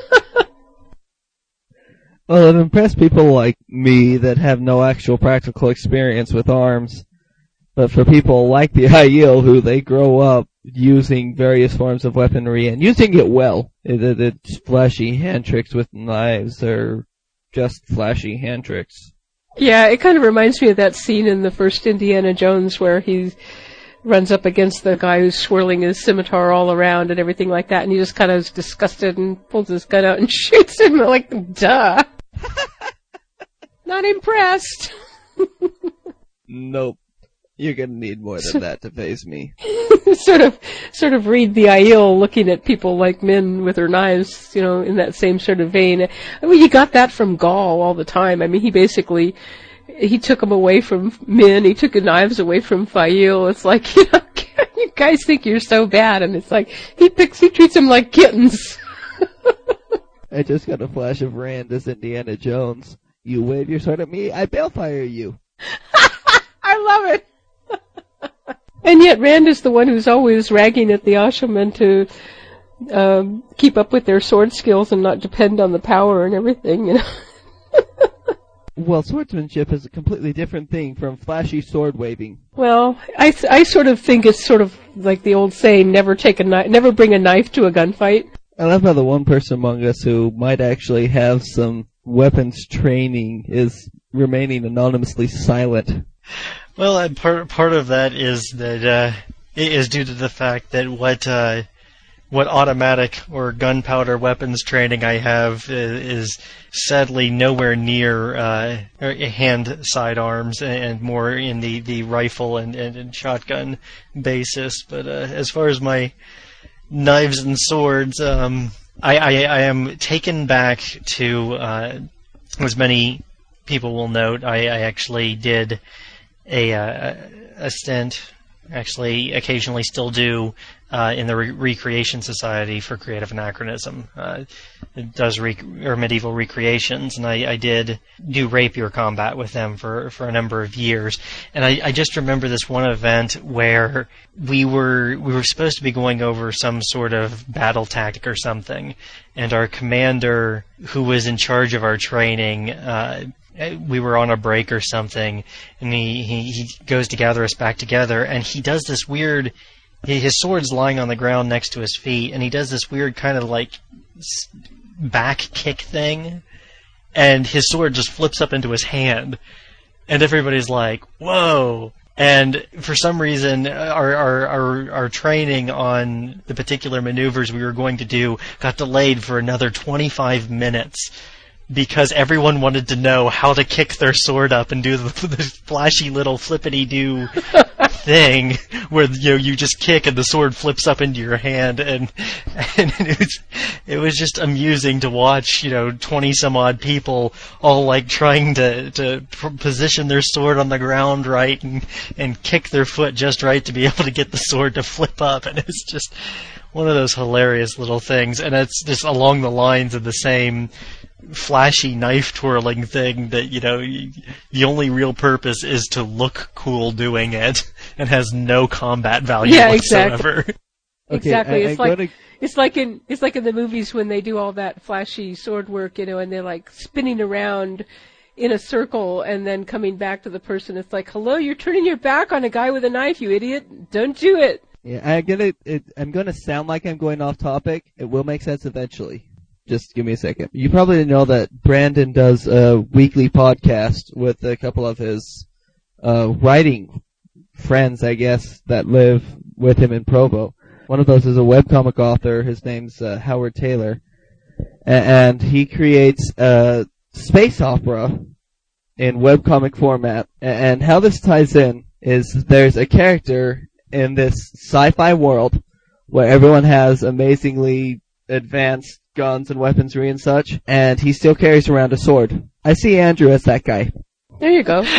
Well, it impressed people like me that have no actual practical experience with arms. But for people like the Aiel, who they grow up using various forms of weaponry and using it well, it, it, it's flashy hand tricks with knives or just flashy hand tricks. Yeah, it kind of reminds me of that scene in the first Indiana Jones where he runs up against the guy who's swirling his scimitar all around and everything like that, and he just kind of is disgusted and pulls his gun out and shoots him. Like, duh. Not impressed. Nope. You're gonna need more than that to face me. sort of, sort of read the Aiel looking at people like Min with her knives, you know, in that same sort of vein. I mean, you got that from Gaul all the time. I mean, he basically, he took them away from Min, he took the knives away from Faile. It's like, you know, you guys think you're so bad, and it's like, he picks, he treats them like kittens. I just got a flash of Rand as Indiana Jones. You wave your sword at me, I balefire you. I love it. And yet Rand is the one who's always ragging at the Ashamen to um, keep up with their sword skills and not depend on the power and everything, you know. Well, swordsmanship is a completely different thing from flashy sword waving. Well, I, I sort of think it's sort of like the old saying, never take a knife, never bring a knife to a gunfight. I love how the one person among us who might actually have some weapons training is remaining anonymously silent. Well, uh, part part of that is that uh, it is due to the fact that what uh, what automatic or gunpowder weapons training I have is, is sadly nowhere near uh, hand sidearms and more in the, the rifle and, and, and shotgun basis. But uh, as far as my knives and swords, um, I, I, I am taken back to, uh, as many people will note, I, I actually did a, uh, a stint, actually occasionally still do, uh, in the Re- Recreation Society for Creative Anachronism. Uh, it does rec- or medieval recreations, and I, I did do rapier combat with them for, for a number of years. And I, I just remember this one event where we were we were supposed to be going over some sort of battle tactic or something, and our commander, who was in charge of our training, uh, we were on a break or something, and he, he, he goes to gather us back together, and he does this weird, his sword's lying on the ground next to his feet, and he does this weird kind of like back kick thing, and his sword just flips up into his hand, and everybody's like, whoa! And for some reason, our, our, our, our training on the particular maneuvers we were going to do got delayed for another twenty-five minutes. Because everyone wanted to know how to kick their sword up and do the, the flashy little flippity-doo thing where, you know, you just kick and the sword flips up into your hand, and and it was it was just amusing to watch, you know, twenty some odd people all like trying to to position their sword on the ground right and and kick their foot just right to be able to get the sword to flip up, and it's just one of those hilarious little things, and it's just along the lines of the same flashy knife twirling thing that, you know, the only real purpose is to look cool doing it and has no combat value yeah, whatsoever. Exactly. Okay, exactly. I, it's I like gotta... it's like in it's like in the movies when they do all that flashy sword work, you know, and they're like spinning around in a circle and then coming back to the person. It's like, hello, you're turning your back on a guy with a knife, you idiot. Don't do it. Yeah, I'm gonna it, I'm gonna sound like I'm going off topic. It will make sense eventually. Just give me a second. You probably know that Brandon does a weekly podcast with a couple of his uh, writing friends, I guess, that live with him in Provo. One of those is a webcomic author. His name's uh, Howard Taylor. and he creates a space opera in webcomic format. And how this ties in is there's a character in this sci-fi world where everyone has amazingly advanced guns and weaponry and such, and he still carries around a sword. I see Andrew as that guy. There you go.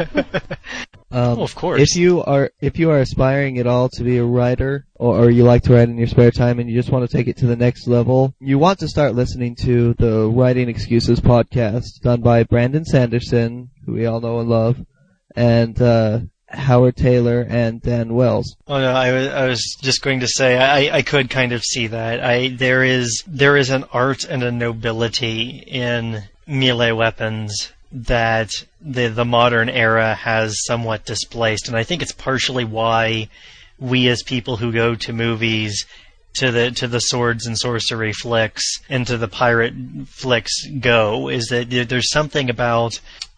Um, oh, of course. If you are if you are aspiring at all to be a writer, or, or you like to write in your spare time and you just want to take it to the next level, you want to start listening to the Writing Excuses podcast done by Brandon Sanderson, who we all know and love, and uh, Howard Taylor and Dan Wells. Oh no, I was I was just going to say I, I could kind of see that. I there is there is an art and a nobility in melee weapons that the the modern era has somewhat displaced, and I think it's partially why we as people who go to movies, to the to the swords and sorcery flicks and to the pirate flicks go, is that there's something about.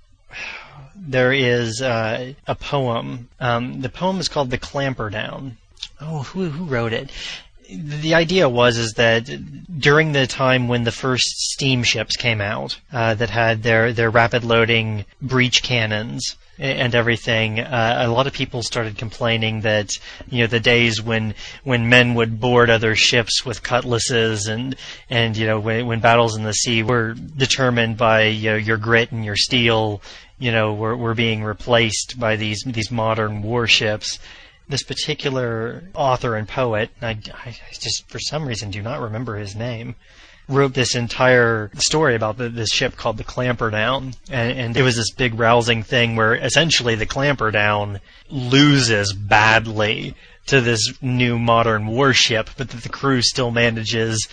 There is uh, a poem. Um, the poem is called "The Clampherdown." Oh, who who wrote it? The idea was is that during the time when the first steamships came out, uh, that had their, their rapid loading breech cannons and everything, uh, a lot of people started complaining that, you know, the days when when men would board other ships with cutlasses and and you know when, when battles in the sea were determined by, you know, your grit and your steel, you know, were were being replaced by these these modern warships. This particular author and poet, I, I just for some reason do not remember his name, wrote this entire story about the, this ship called the Clampherdown, and, and it was this big rousing thing where essentially the Clampherdown loses badly to this new modern warship, but that the crew still manages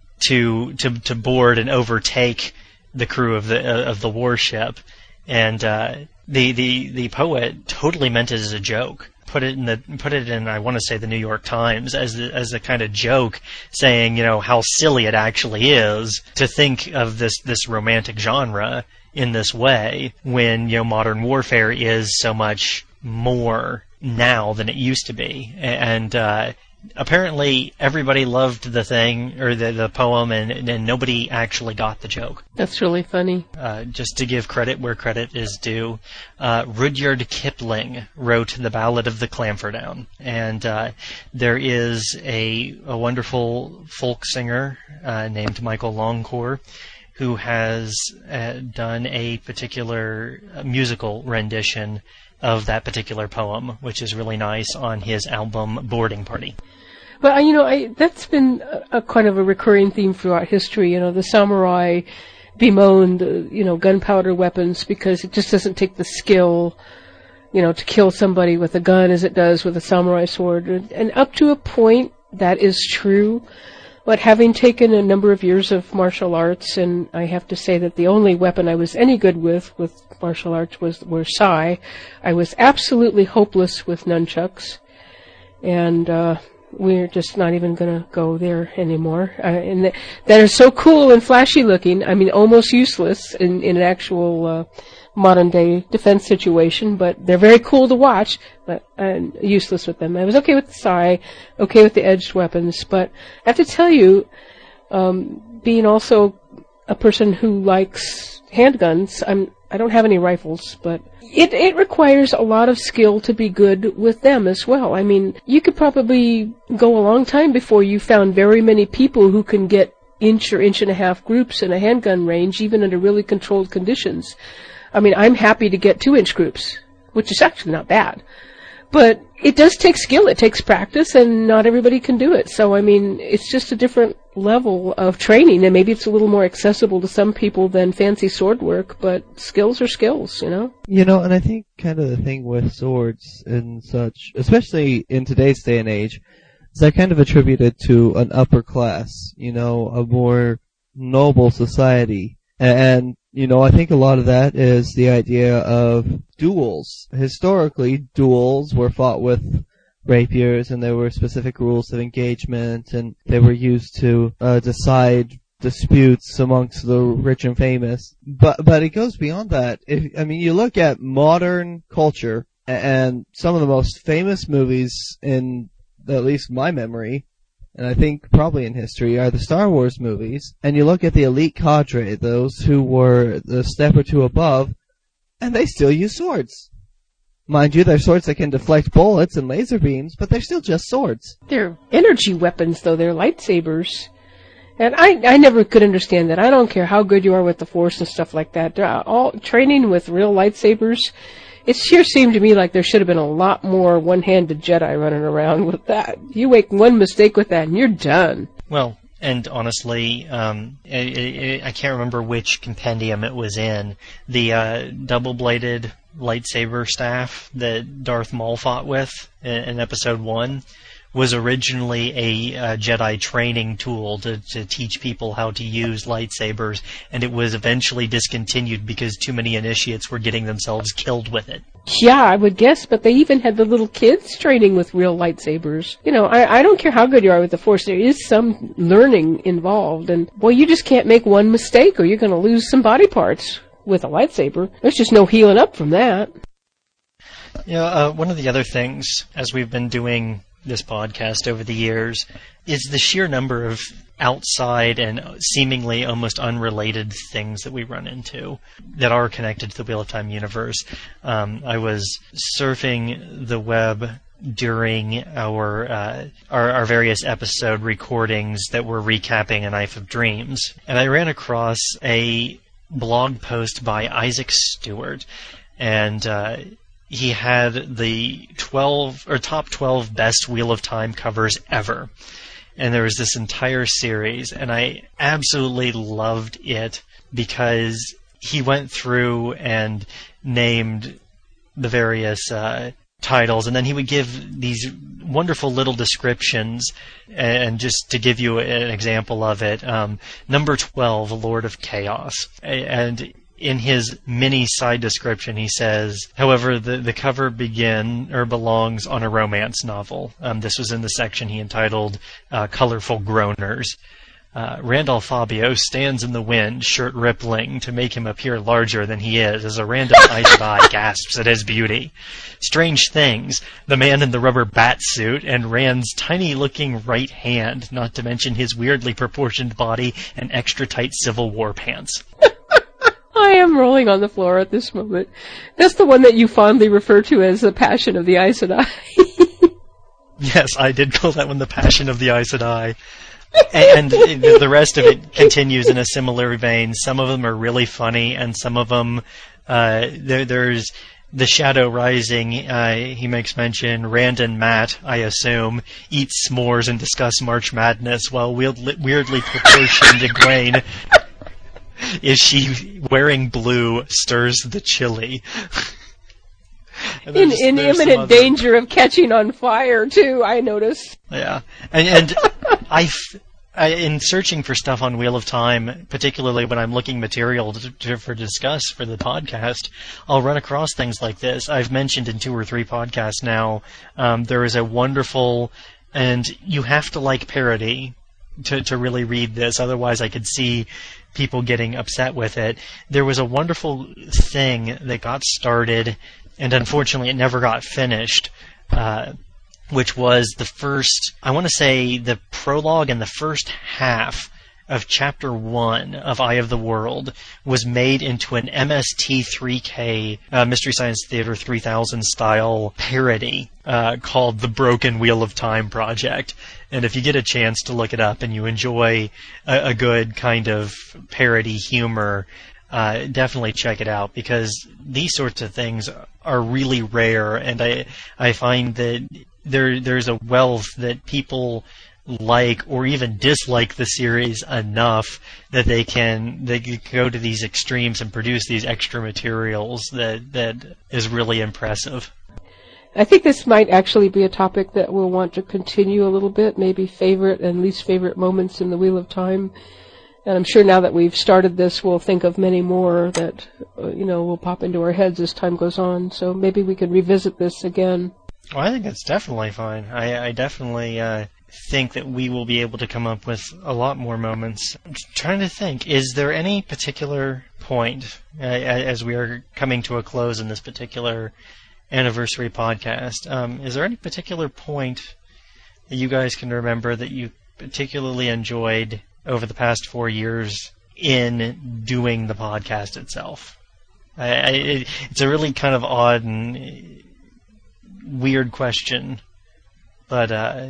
to to to board and overtake the crew of the uh, of the warship, and uh, the the the poet totally meant it as a joke. Put it in the put it in I want to say the New York Times as the, as a kind of joke, saying, you know, how silly it actually is to think of this this romantic genre in this way when, you know, modern warfare is so much more now than it used to be. And uh, apparently everybody loved the thing or the the poem, and, and nobody actually got the joke. That's really funny. Uh, just to give credit where credit is due, uh, Rudyard Kipling wrote The Ballad of the Clampherdown, and uh, there is a, a wonderful folk singer uh, named Michael Longcore who has uh, done a particular musical rendition of that particular poem, which is really nice, on his album Boarding Party. But, you know, I, that's been a, a kind of a recurring theme throughout history. You know, the samurai bemoaned, uh, you know, gunpowder weapons because it just doesn't take the skill, you know, to kill somebody with a gun as it does with a samurai sword. And, and up to a point, that is true. But having taken a number of years of martial arts, and I have to say that the only weapon I was any good with, with martial arts, was were sai. I was absolutely hopeless with nunchucks. And, uh, we're just not even going to go there anymore. Uh, and th- that are so cool and flashy looking. I mean, almost useless in, in an actual uh, modern day defense situation, but they're very cool to watch, but uh, useless with them. I was okay with the sai, okay with the edged weapons, but I have to tell you, um, being also a person who likes handguns, I'm I don't have any rifles, but it, it requires a lot of skill to be good with them as well. I mean, you could probably go a long time before you found very many people who can get inch or inch and a half groups in a handgun range, even under really controlled conditions. I mean, I'm happy to get two inch groups, which is actually not bad. But it does take skill, it takes practice, and not everybody can do it. So, I mean, it's just a different level of training, and maybe it's a little more accessible to some people than fancy sword work, but skills are skills, you know? You know, and I think kind of the thing with swords and such, especially in today's day and age, is I kind of attribute it to an upper class, you know, a more noble society. And, you know, I think a lot of that is the idea of duels. Historically, duels were fought with rapiers, and there were specific rules of engagement, and they were used to uh, decide disputes amongst the rich and famous. But but it goes beyond that. If, I mean, you look at modern culture, and some of the most famous movies in at least my memory, and I think probably in history, are the Star Wars movies. And you look at the elite cadre, those who were the step or two above, and they still use swords. Mind you, they're swords that can deflect bullets and laser beams, but they're still just swords. They're energy weapons, though. They're lightsabers. And I, I never could understand that. I don't care how good you are with the Force and stuff like that. Uh, all training with real lightsabers, it sure seemed to me like there should have been a lot more one-handed Jedi running around with that. You make one mistake with that and you're done. Well, and honestly, um, I, I, I can't remember which compendium it was in. The uh, double-bladed lightsaber staff that Darth Maul fought with in, in Episode one was originally a uh, Jedi training tool to, to teach people how to use lightsabers, and it was eventually discontinued because too many initiates were getting themselves killed with it. Yeah, I would guess, but they even had the little kids training with real lightsabers. You know, I, I don't care how good you are with the Force, there is some learning involved, and boy, you just can't make one mistake or you're going to lose some body parts with a lightsaber. There's just no healing up from that. Yeah, uh, one of the other things, as we've been doing this podcast over the years, is the sheer number of outside and seemingly almost unrelated things that we run into that are connected to the Wheel of Time universe. Um, I was surfing the web during our, uh, our our various episode recordings that were recapping A Knife of Dreams, and I ran across a blog post by Isaac Stewart, and uh, he had the twelve or top twelve best Wheel of Time covers ever. And there was this entire series, and I absolutely loved it because he went through and named the various uh, titles, and then he would give these wonderful little descriptions. And just to give you an example of it, um, number twelve, Lord of Chaos. And in his mini side description, he says, however, the, the cover begin or belongs on a romance novel. Um, this was in the section he entitled uh, Colorful Groaners. Uh, Randolph Fabio stands in the wind, shirt rippling, to make him appear larger than he is, as a random Aes Sedai gasps at his beauty. Strange things, the man in the rubber bat suit, and Rand's tiny-looking right hand, not to mention his weirdly proportioned body and extra-tight Civil War pants. I am rolling on the floor at this moment. That's the one that you fondly refer to as the Passion of the Aes Sedai. Yes, I did call that one the Passion of the Aes Sedai. And the rest of it continues in a similar vein. Some of them are really funny, and some of them, uh, there, there's the Shadow Rising. Uh, he makes mention, Rand and Matt, I assume, eat s'mores and discuss March Madness, while weirdly, weirdly proportioned Egwene, is she wearing blue, stirs the chili. In, in imminent other... danger of catching on fire, too, I notice. Yeah. And, and I, I, in searching for stuff on Wheel of Time, particularly when I'm looking material to, to, for discuss for the podcast, I'll run across things like this. I've mentioned in two or three podcasts now, um, there is a wonderful, and you have to like parody to, to really read this, otherwise I could see people getting upset with it. There was a wonderful thing that got started, and unfortunately it never got finished, uh, which was the first, I want to say, the prologue and the first half of Chapter one of Eye of the World was made into an M S T three K, uh, Mystery Science Theater three thousand style parody uh, called The Broken Wheel of Time Project. And if you get a chance to look it up and you enjoy a, a good kind of parody humor, uh, definitely check it out, because these sorts of things are really rare, and I I find that there there's a wealth that people like or even dislike the series enough that they can they can go to these extremes and produce these extra materials that that is really impressive. I think this might actually be a topic that we'll want to continue a little bit, maybe favorite and least favorite moments in the Wheel of Time. And I'm sure now that we've started this, we'll think of many more that, uh, you know, will pop into our heads as time goes on. So maybe we could revisit this again. Well, I think it's definitely fine. I, I definitely uh, think that we will be able to come up with a lot more moments. I'm trying to think, is there any particular point, uh, as we are coming to a close in this particular anniversary podcast, um, is there any particular point that you guys can remember that you particularly enjoyed over the past four years in doing the podcast itself. I, I, it, it's a really kind of odd and weird question, but uh,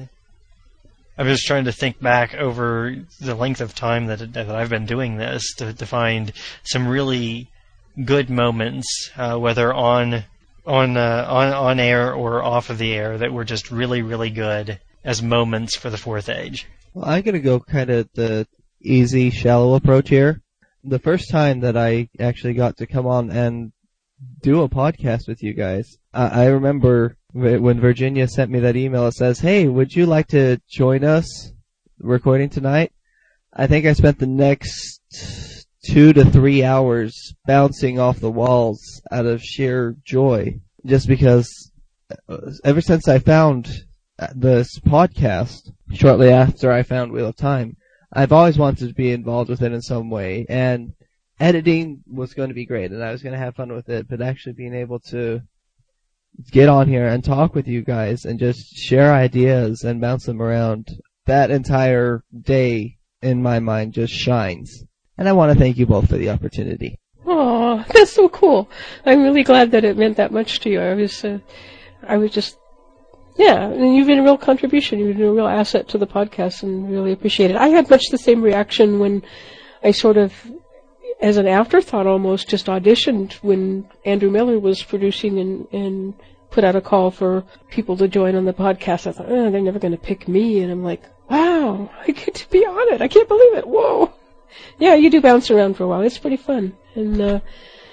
I was trying to think back over the length of time that, that I've been doing this to, to find some really good moments, uh, whether on on, uh, on on air or off of the air, that were just really, really good as moments for the Fourth Age. Well, I'm going to go kind of the easy, shallow approach here. The first time that I actually got to come on and do a podcast with you guys, uh, I remember when Virginia sent me that email. It says, "Hey, would you like to join us recording tonight?" I think I spent the next two to three hours bouncing off the walls out of sheer joy, just because ever since I found this podcast, shortly after I found Wheel of Time, I've always wanted to be involved with it in some way, and editing was going to be great, and I was going to have fun with it, but actually being able to get on here and talk with you guys and just share ideas and bounce them around, that entire day in my mind just shines. And I want to thank you both for the opportunity. Oh, that's so cool. I'm really glad that it meant that much to you. I was, uh, I was just, yeah, and you've been a real contribution. You've been a real asset to the podcast, and really appreciate it. I had much the same reaction when I sort of, as an afterthought almost, just auditioned when Andrew Miller was producing and, and put out a call for people to join on the podcast. I thought, oh, they're never going to pick me. And I'm like, wow, I get to be on it. I can't believe it. Whoa. Yeah, you do bounce around for a while. It's pretty fun. And, uh,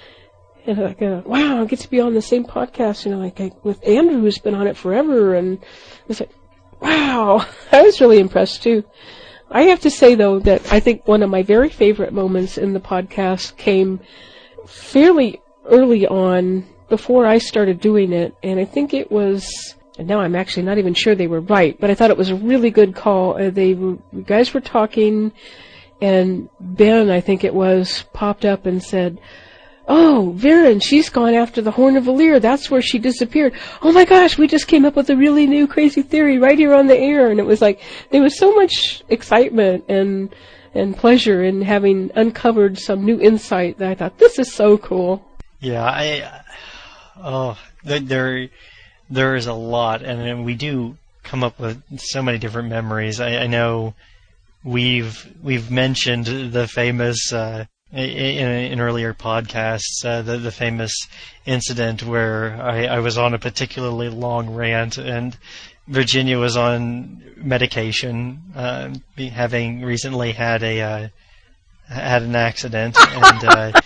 and like, uh, wow, I get to be on the same podcast, you know, like, like with Andrew, who's been on it forever. And it's like, wow, I was really impressed too. I have to say, though, that I think one of my very favorite moments in the podcast came fairly early on, before I started doing it, and I think it was, and now I'm actually not even sure they were right, but I thought it was a really good call. Uh, they were, you guys were talking, and Ben, I think it was, popped up and said, "Oh, Viren, she's gone after the Horn of Valir. That's where she disappeared. Oh my gosh, we just came up with a really new crazy theory right here on the air." And it was like, there was so much excitement and and pleasure in having uncovered some new insight that I thought, this is so cool. Yeah, I, oh, there, there is a lot, and we do come up with so many different memories. I, I know we've, we've mentioned the famous, uh, In, in earlier podcasts, uh, the, the famous incident where I, I was on a particularly long rant and Virginia was on medication, uh, having recently had a uh, had an accident, and uh,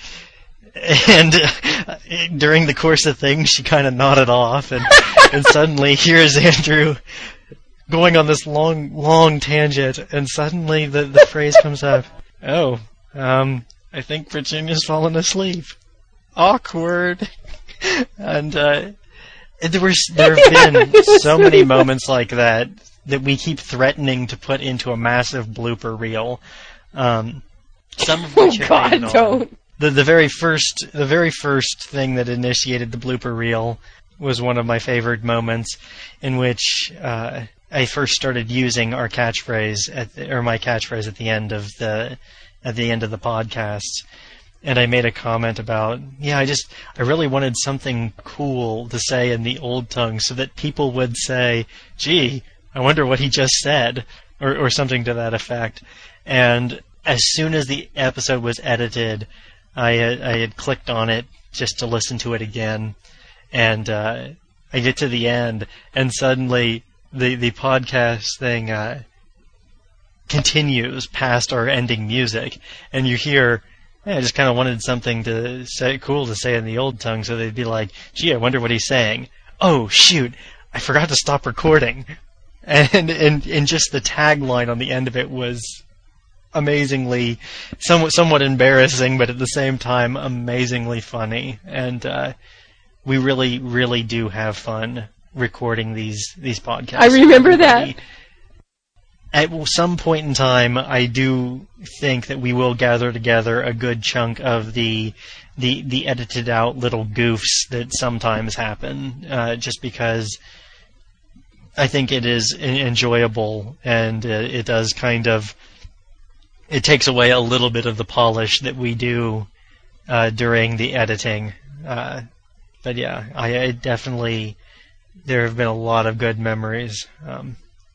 and uh, during the course of things, she kind of nodded off, and and suddenly here's Andrew going on this long long tangent, and suddenly the the phrase comes up, "Oh, um." I think Virginia's fallen asleep." Awkward. And uh, there were there have been so many moments like that that we keep threatening to put into a massive blooper reel. Um, some of which oh God, don't. The the very first the very first thing that initiated the blooper reel was one of my favorite moments, in which uh, I first started using our catchphrase at the, or my catchphrase at the end of the. at the end of the podcast, and I made a comment about, yeah, I just, I really wanted something cool to say in the old tongue so that people would say, gee, I wonder what he just said, or, or something to that effect. And as soon as the episode was edited, I had, I had clicked on it just to listen to it again, and uh, I get to the end, and suddenly the, the podcast thing, uh, continues past our ending music, and you hear, hey, I just kind of wanted something to say cool to say in the old tongue, so they'd be like, gee, I wonder what he's saying. Oh, shoot, I forgot to stop recording. And and, and just the tagline on the end of it was amazingly, somewhat, somewhat embarrassing, but at the same time, amazingly funny. And uh, we really, really do have fun recording these, these podcasts. I remember that. At some point in time, I do think that we will gather together a good chunk of the the, the edited out little goofs that sometimes happen, uh, just because I think it is enjoyable, and it, it does kind of, it takes away a little bit of the polish that we do uh, during the editing. Uh, but yeah, I, I definitely, there have been a lot of good memories, um,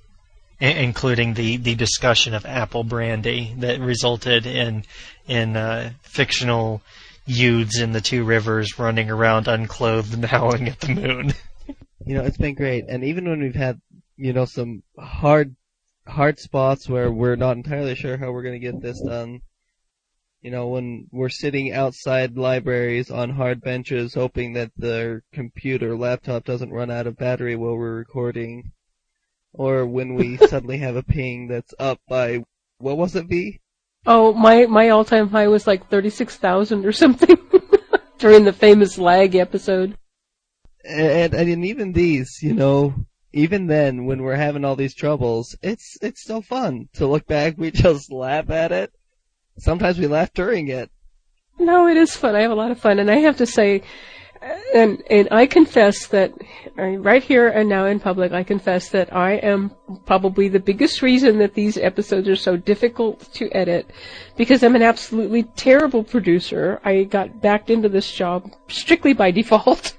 I- including the, the discussion of apple brandy that resulted in in uh, fictional youths in the two rivers running around unclothed and howling at the moon. You know, it's been great, and even when we've had, you know, some hard, hard spots where we're not entirely sure how we're going to get this done, you know, when we're sitting outside libraries on hard benches hoping that their computer, laptop doesn't run out of battery while we're recording, or when we suddenly have a ping that's up by, what was it, V? Oh, my, my all-time high was like thirty-six thousand or something during the famous lag episode. And, and even these, you know, even then, when we're having all these troubles, it's it's still fun to look back. We just laugh at it. Sometimes we laugh during it. No, it is fun. I have a lot of fun, and I have to say, and and I confess that right here and now in public, I confess that I am probably the biggest reason that these episodes are so difficult to edit, because I'm an absolutely terrible producer. I got backed into this job strictly by default.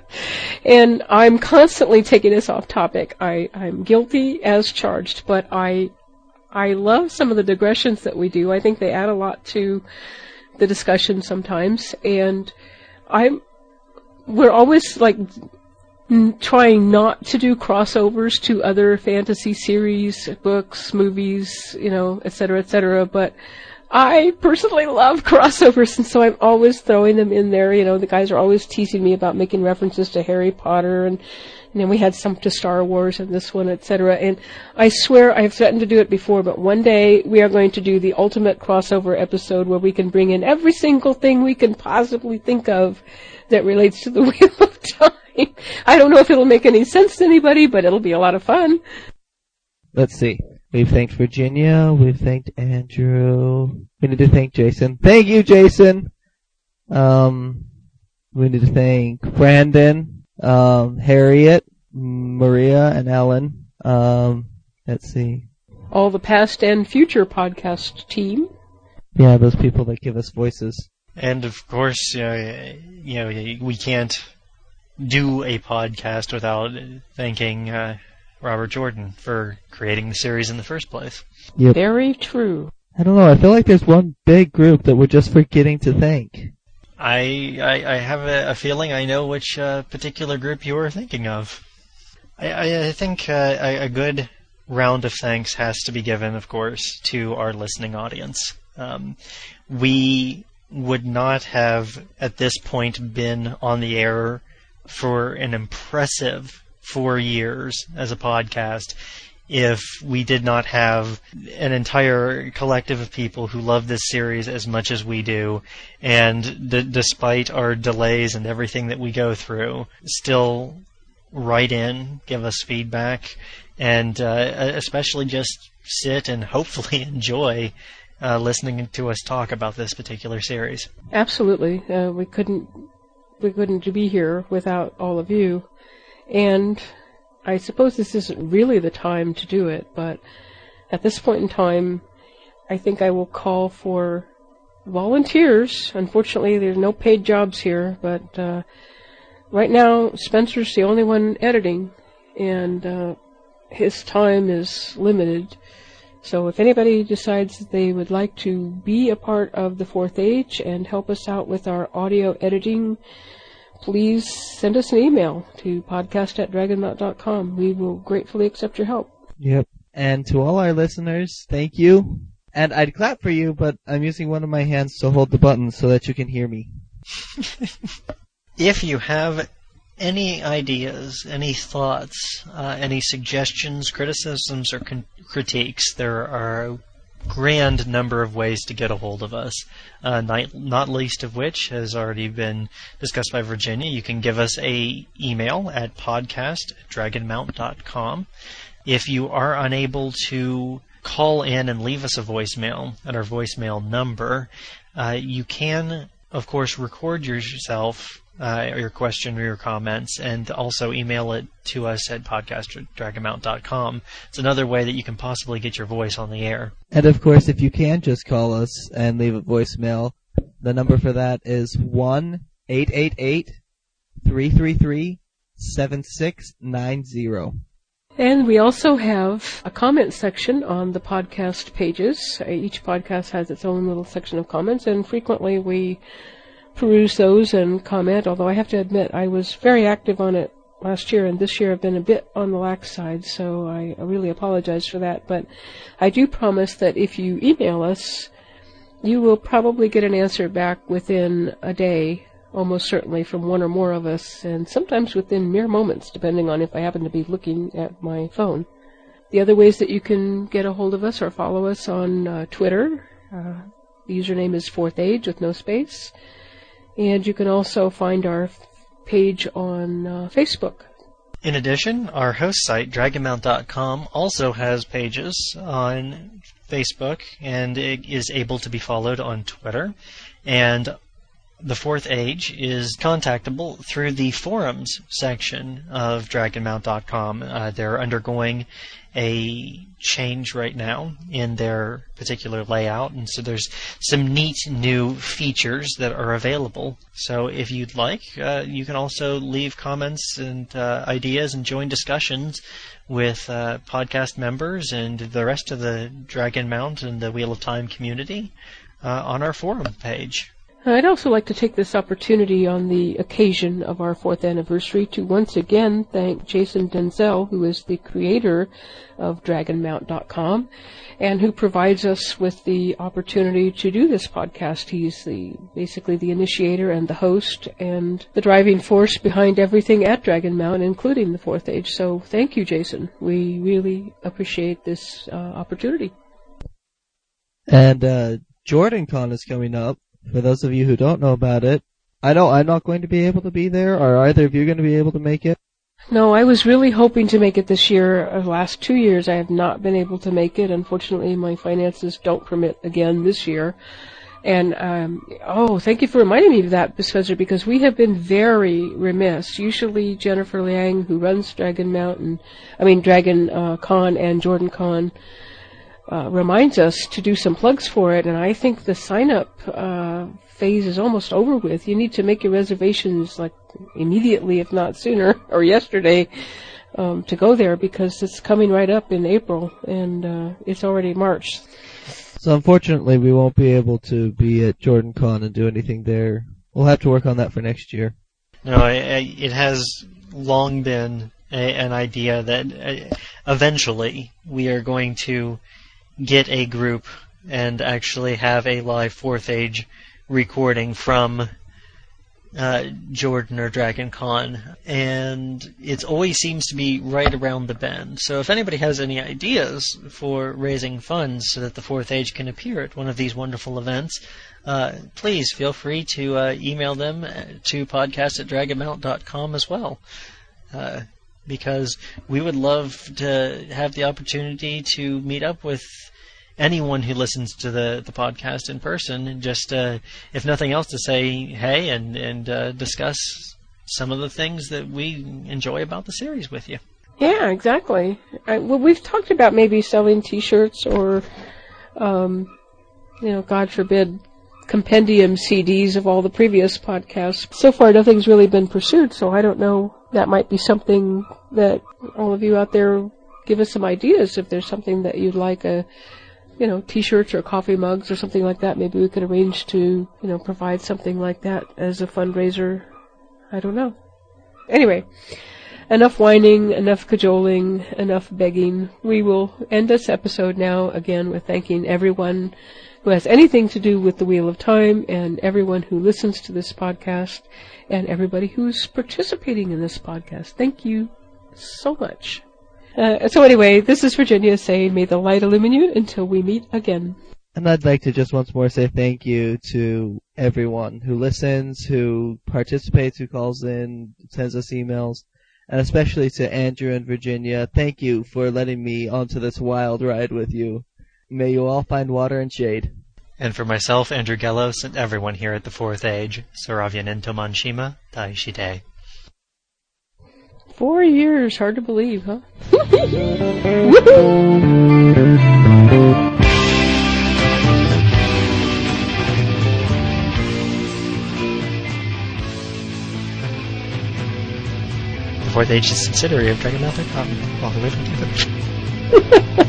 And I'm constantly taking this off topic. I, I'm guilty as charged, but I I love some of the digressions that we do. I think they add a lot to the discussion sometimes, and I'm we're always like n- trying not to do crossovers to other fantasy series, books, movies, you know, et cetera, et cetera. But I personally love crossovers, and so I'm always throwing them in there. You know, the guys are always teasing me about making references to Harry Potter, and, and then we had some to Star Wars and this one, et cetera. And I swear I've threatened to do it before, but one day we are going to do the ultimate crossover episode where we can bring in every single thing we can possibly think of that relates to the Wheel of Time. I don't know if it'll make any sense to anybody, but it'll be a lot of fun. Let's see. We've thanked Virginia. We've thanked Andrew. We need to thank Jason. Thank you, Jason. Um, we need to thank Brandon, um, Harriet, Maria, and Ellen. Um, let's see. All the past and future podcast team. Yeah, those people that give us voices. And of course, you know, you know we can't do a podcast without thanking uh, Robert Jordan for creating the series in the first place. Yep. Very true. I don't know. I feel like there's one big group that we're just forgetting to thank. I I, I have a, a feeling I know which uh, particular group you were thinking of. I, I, I think uh, a, a good round of thanks has to be given, of course, to our listening audience. Um, we would not have, at this point, been on the air for an impressive four years as a podcast if we did not have an entire collective of people who love this series as much as we do, and d- despite our delays and everything that we go through, still write in, give us feedback, and uh, especially just sit and hopefully enjoy uh, listening to us talk about this particular series. Absolutely. Uh, we couldn't we couldn't be here without all of you. And I suppose this isn't really the time to do it, but at this point in time, I think I will call for volunteers. Unfortunately, there's no paid jobs here, but uh, right now, Spencer's the only one editing, and uh, his time is limited. So if anybody decides that they would like to be a part of the Fourth Age and help us out with our audio editing, please send us an email to podcast at dragonmount dot com. We will gratefully accept your help. Yep. And to all our listeners, thank you. And I'd clap for you, but I'm using one of my hands to hold the button so that you can hear me. If you have any ideas, any thoughts, uh, any suggestions, criticisms, or con- critiques, there are a grand number of ways to get a hold of us, uh, not, not least of which has already been discussed by Virginia. You can give us a email at podcast at dragonmount dot com. If you are unable to call in and leave us a voicemail at our voicemail number, uh, you can of course, record yourself, uh, your question or your comments, and also email it to us at podcast at dragon mount dot com. It's another way that you can possibly get your voice on the air. And of course, if you can just call us and leave a voicemail, the number for that is one eight eight eight, three three three, seven six nine zero. And we also have a comment section on the podcast pages. Each podcast has its own little section of comments, and frequently we peruse those and comment, although I have to admit I was very active on it last year, and this year I've been a bit on the lax side, so I really apologize for that. But I do promise that if you email us, you will probably get an answer back within a day, almost certainly from one or more of us, and sometimes within mere moments, depending on if I happen to be looking at my phone. The other ways that you can get a hold of us or follow us on uh, Twitter. Uh, the username is Fourth Age with no space. And you can also find our page on uh, Facebook. In addition, our host site, dragon mount dot com, also has pages on Facebook, and it is able to be followed on Twitter. And the Fourth Age is contactable through the forums section of dragon mount dot com. Uh, they're undergoing a change right now in their particular layout, and so there's some neat new features that are available. So if you'd like, uh, you can also leave comments and uh, ideas and join discussions with uh, podcast members and the rest of the Dragon Mount and the Wheel of Time community uh, on our forum page. I'd also like to take this opportunity on the occasion of our fourth anniversary to once again thank Jason Denzel, who is the creator of dragon mount dot com and who provides us with the opportunity to do this podcast. He's the basically the initiator and the host and the driving force behind everything at Dragonmount, including the Fourth Age. So thank you, Jason. We really appreciate this uh, opportunity. And uh, JordanCon is coming up. For those of you who don't know about it, I know I'm not going to be able to be there. Are either of you going to be able to make it? No, I was really hoping to make it this year. The last two years I have not been able to make it. Unfortunately, my finances don't permit again this year. And, um, oh, thank you for reminding me of that, Spencer, because we have been very remiss. Usually Jennifer Liang, who runs Dragon Mountain, I mean Dragon uh, Con and JordanCon, Uh, reminds us to do some plugs for it, and I think the sign-up uh, phase is almost over with. You need to make your reservations like immediately, if not sooner, or yesterday, um, to go there, because it's coming right up in April, and uh, it's already March. So unfortunately, we won't be able to be at JordanCon and do anything there. We'll have to work on that for next year. No, I, I, it has long been a, an idea that uh, eventually we are going to get a group and actually have a live Fourth Age recording from uh, Jordan or DragonCon, and it always seems to be right around the bend. So if anybody has any ideas for raising funds so that the Fourth Age can appear at one of these wonderful events, uh, please feel free to uh, email them to podcast at dragon mount dot com as well. Uh, because we would love to have the opportunity to meet up with anyone who listens to the, the podcast in person, and just, uh, if nothing else, to say hey and, and uh, discuss some of the things that we enjoy about the series with you. Yeah, exactly. I, well, we've talked about maybe selling T-shirts or, um, you know, God forbid, compendium C Ds of all the previous podcasts. So far, nothing's really been pursued, so I don't know. That might be something that all of you out there give us some ideas. If there's something that you'd like, a, you know, T-shirts or coffee mugs or something like that, maybe we could arrange to, you know, provide something like that as a fundraiser. I don't know. Anyway, enough whining, enough cajoling, enough begging. We will end this episode now again with thanking everyone who has anything to do with the Wheel of Time, and everyone who listens to this podcast, and everybody who's participating in this podcast. Thank you so much. Uh, so anyway, this is Virginia saying, may the light illumine you until we meet again. And I'd like to just once more say thank you to everyone who listens, who participates, who calls in, sends us emails, and especially to Andrew and Virginia. Thank you for letting me onto this wild ride with you. May you all find water and shade. And for myself, Andrew Gelos, and everyone here at the Fourth Age, Soravyanin Tomanshima, Daishite. Four years, hard to believe, huh? The Fourth Age is a subsidiary of Dragonmail dot com, all the way from Canada.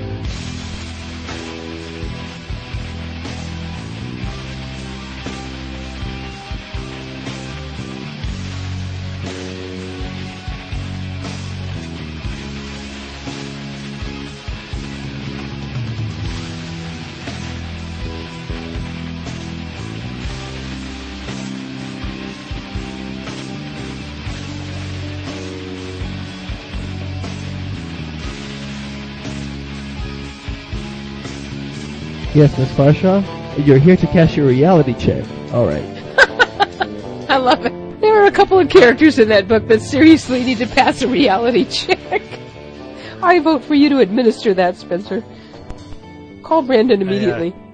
Yes, Miss Farshaw? You're here to cash your reality check. Alright. I love it. There are a couple of characters in that book that seriously need to pass a reality check. I vote for you to administer that, Spencer. Call Brandon immediately. I, uh,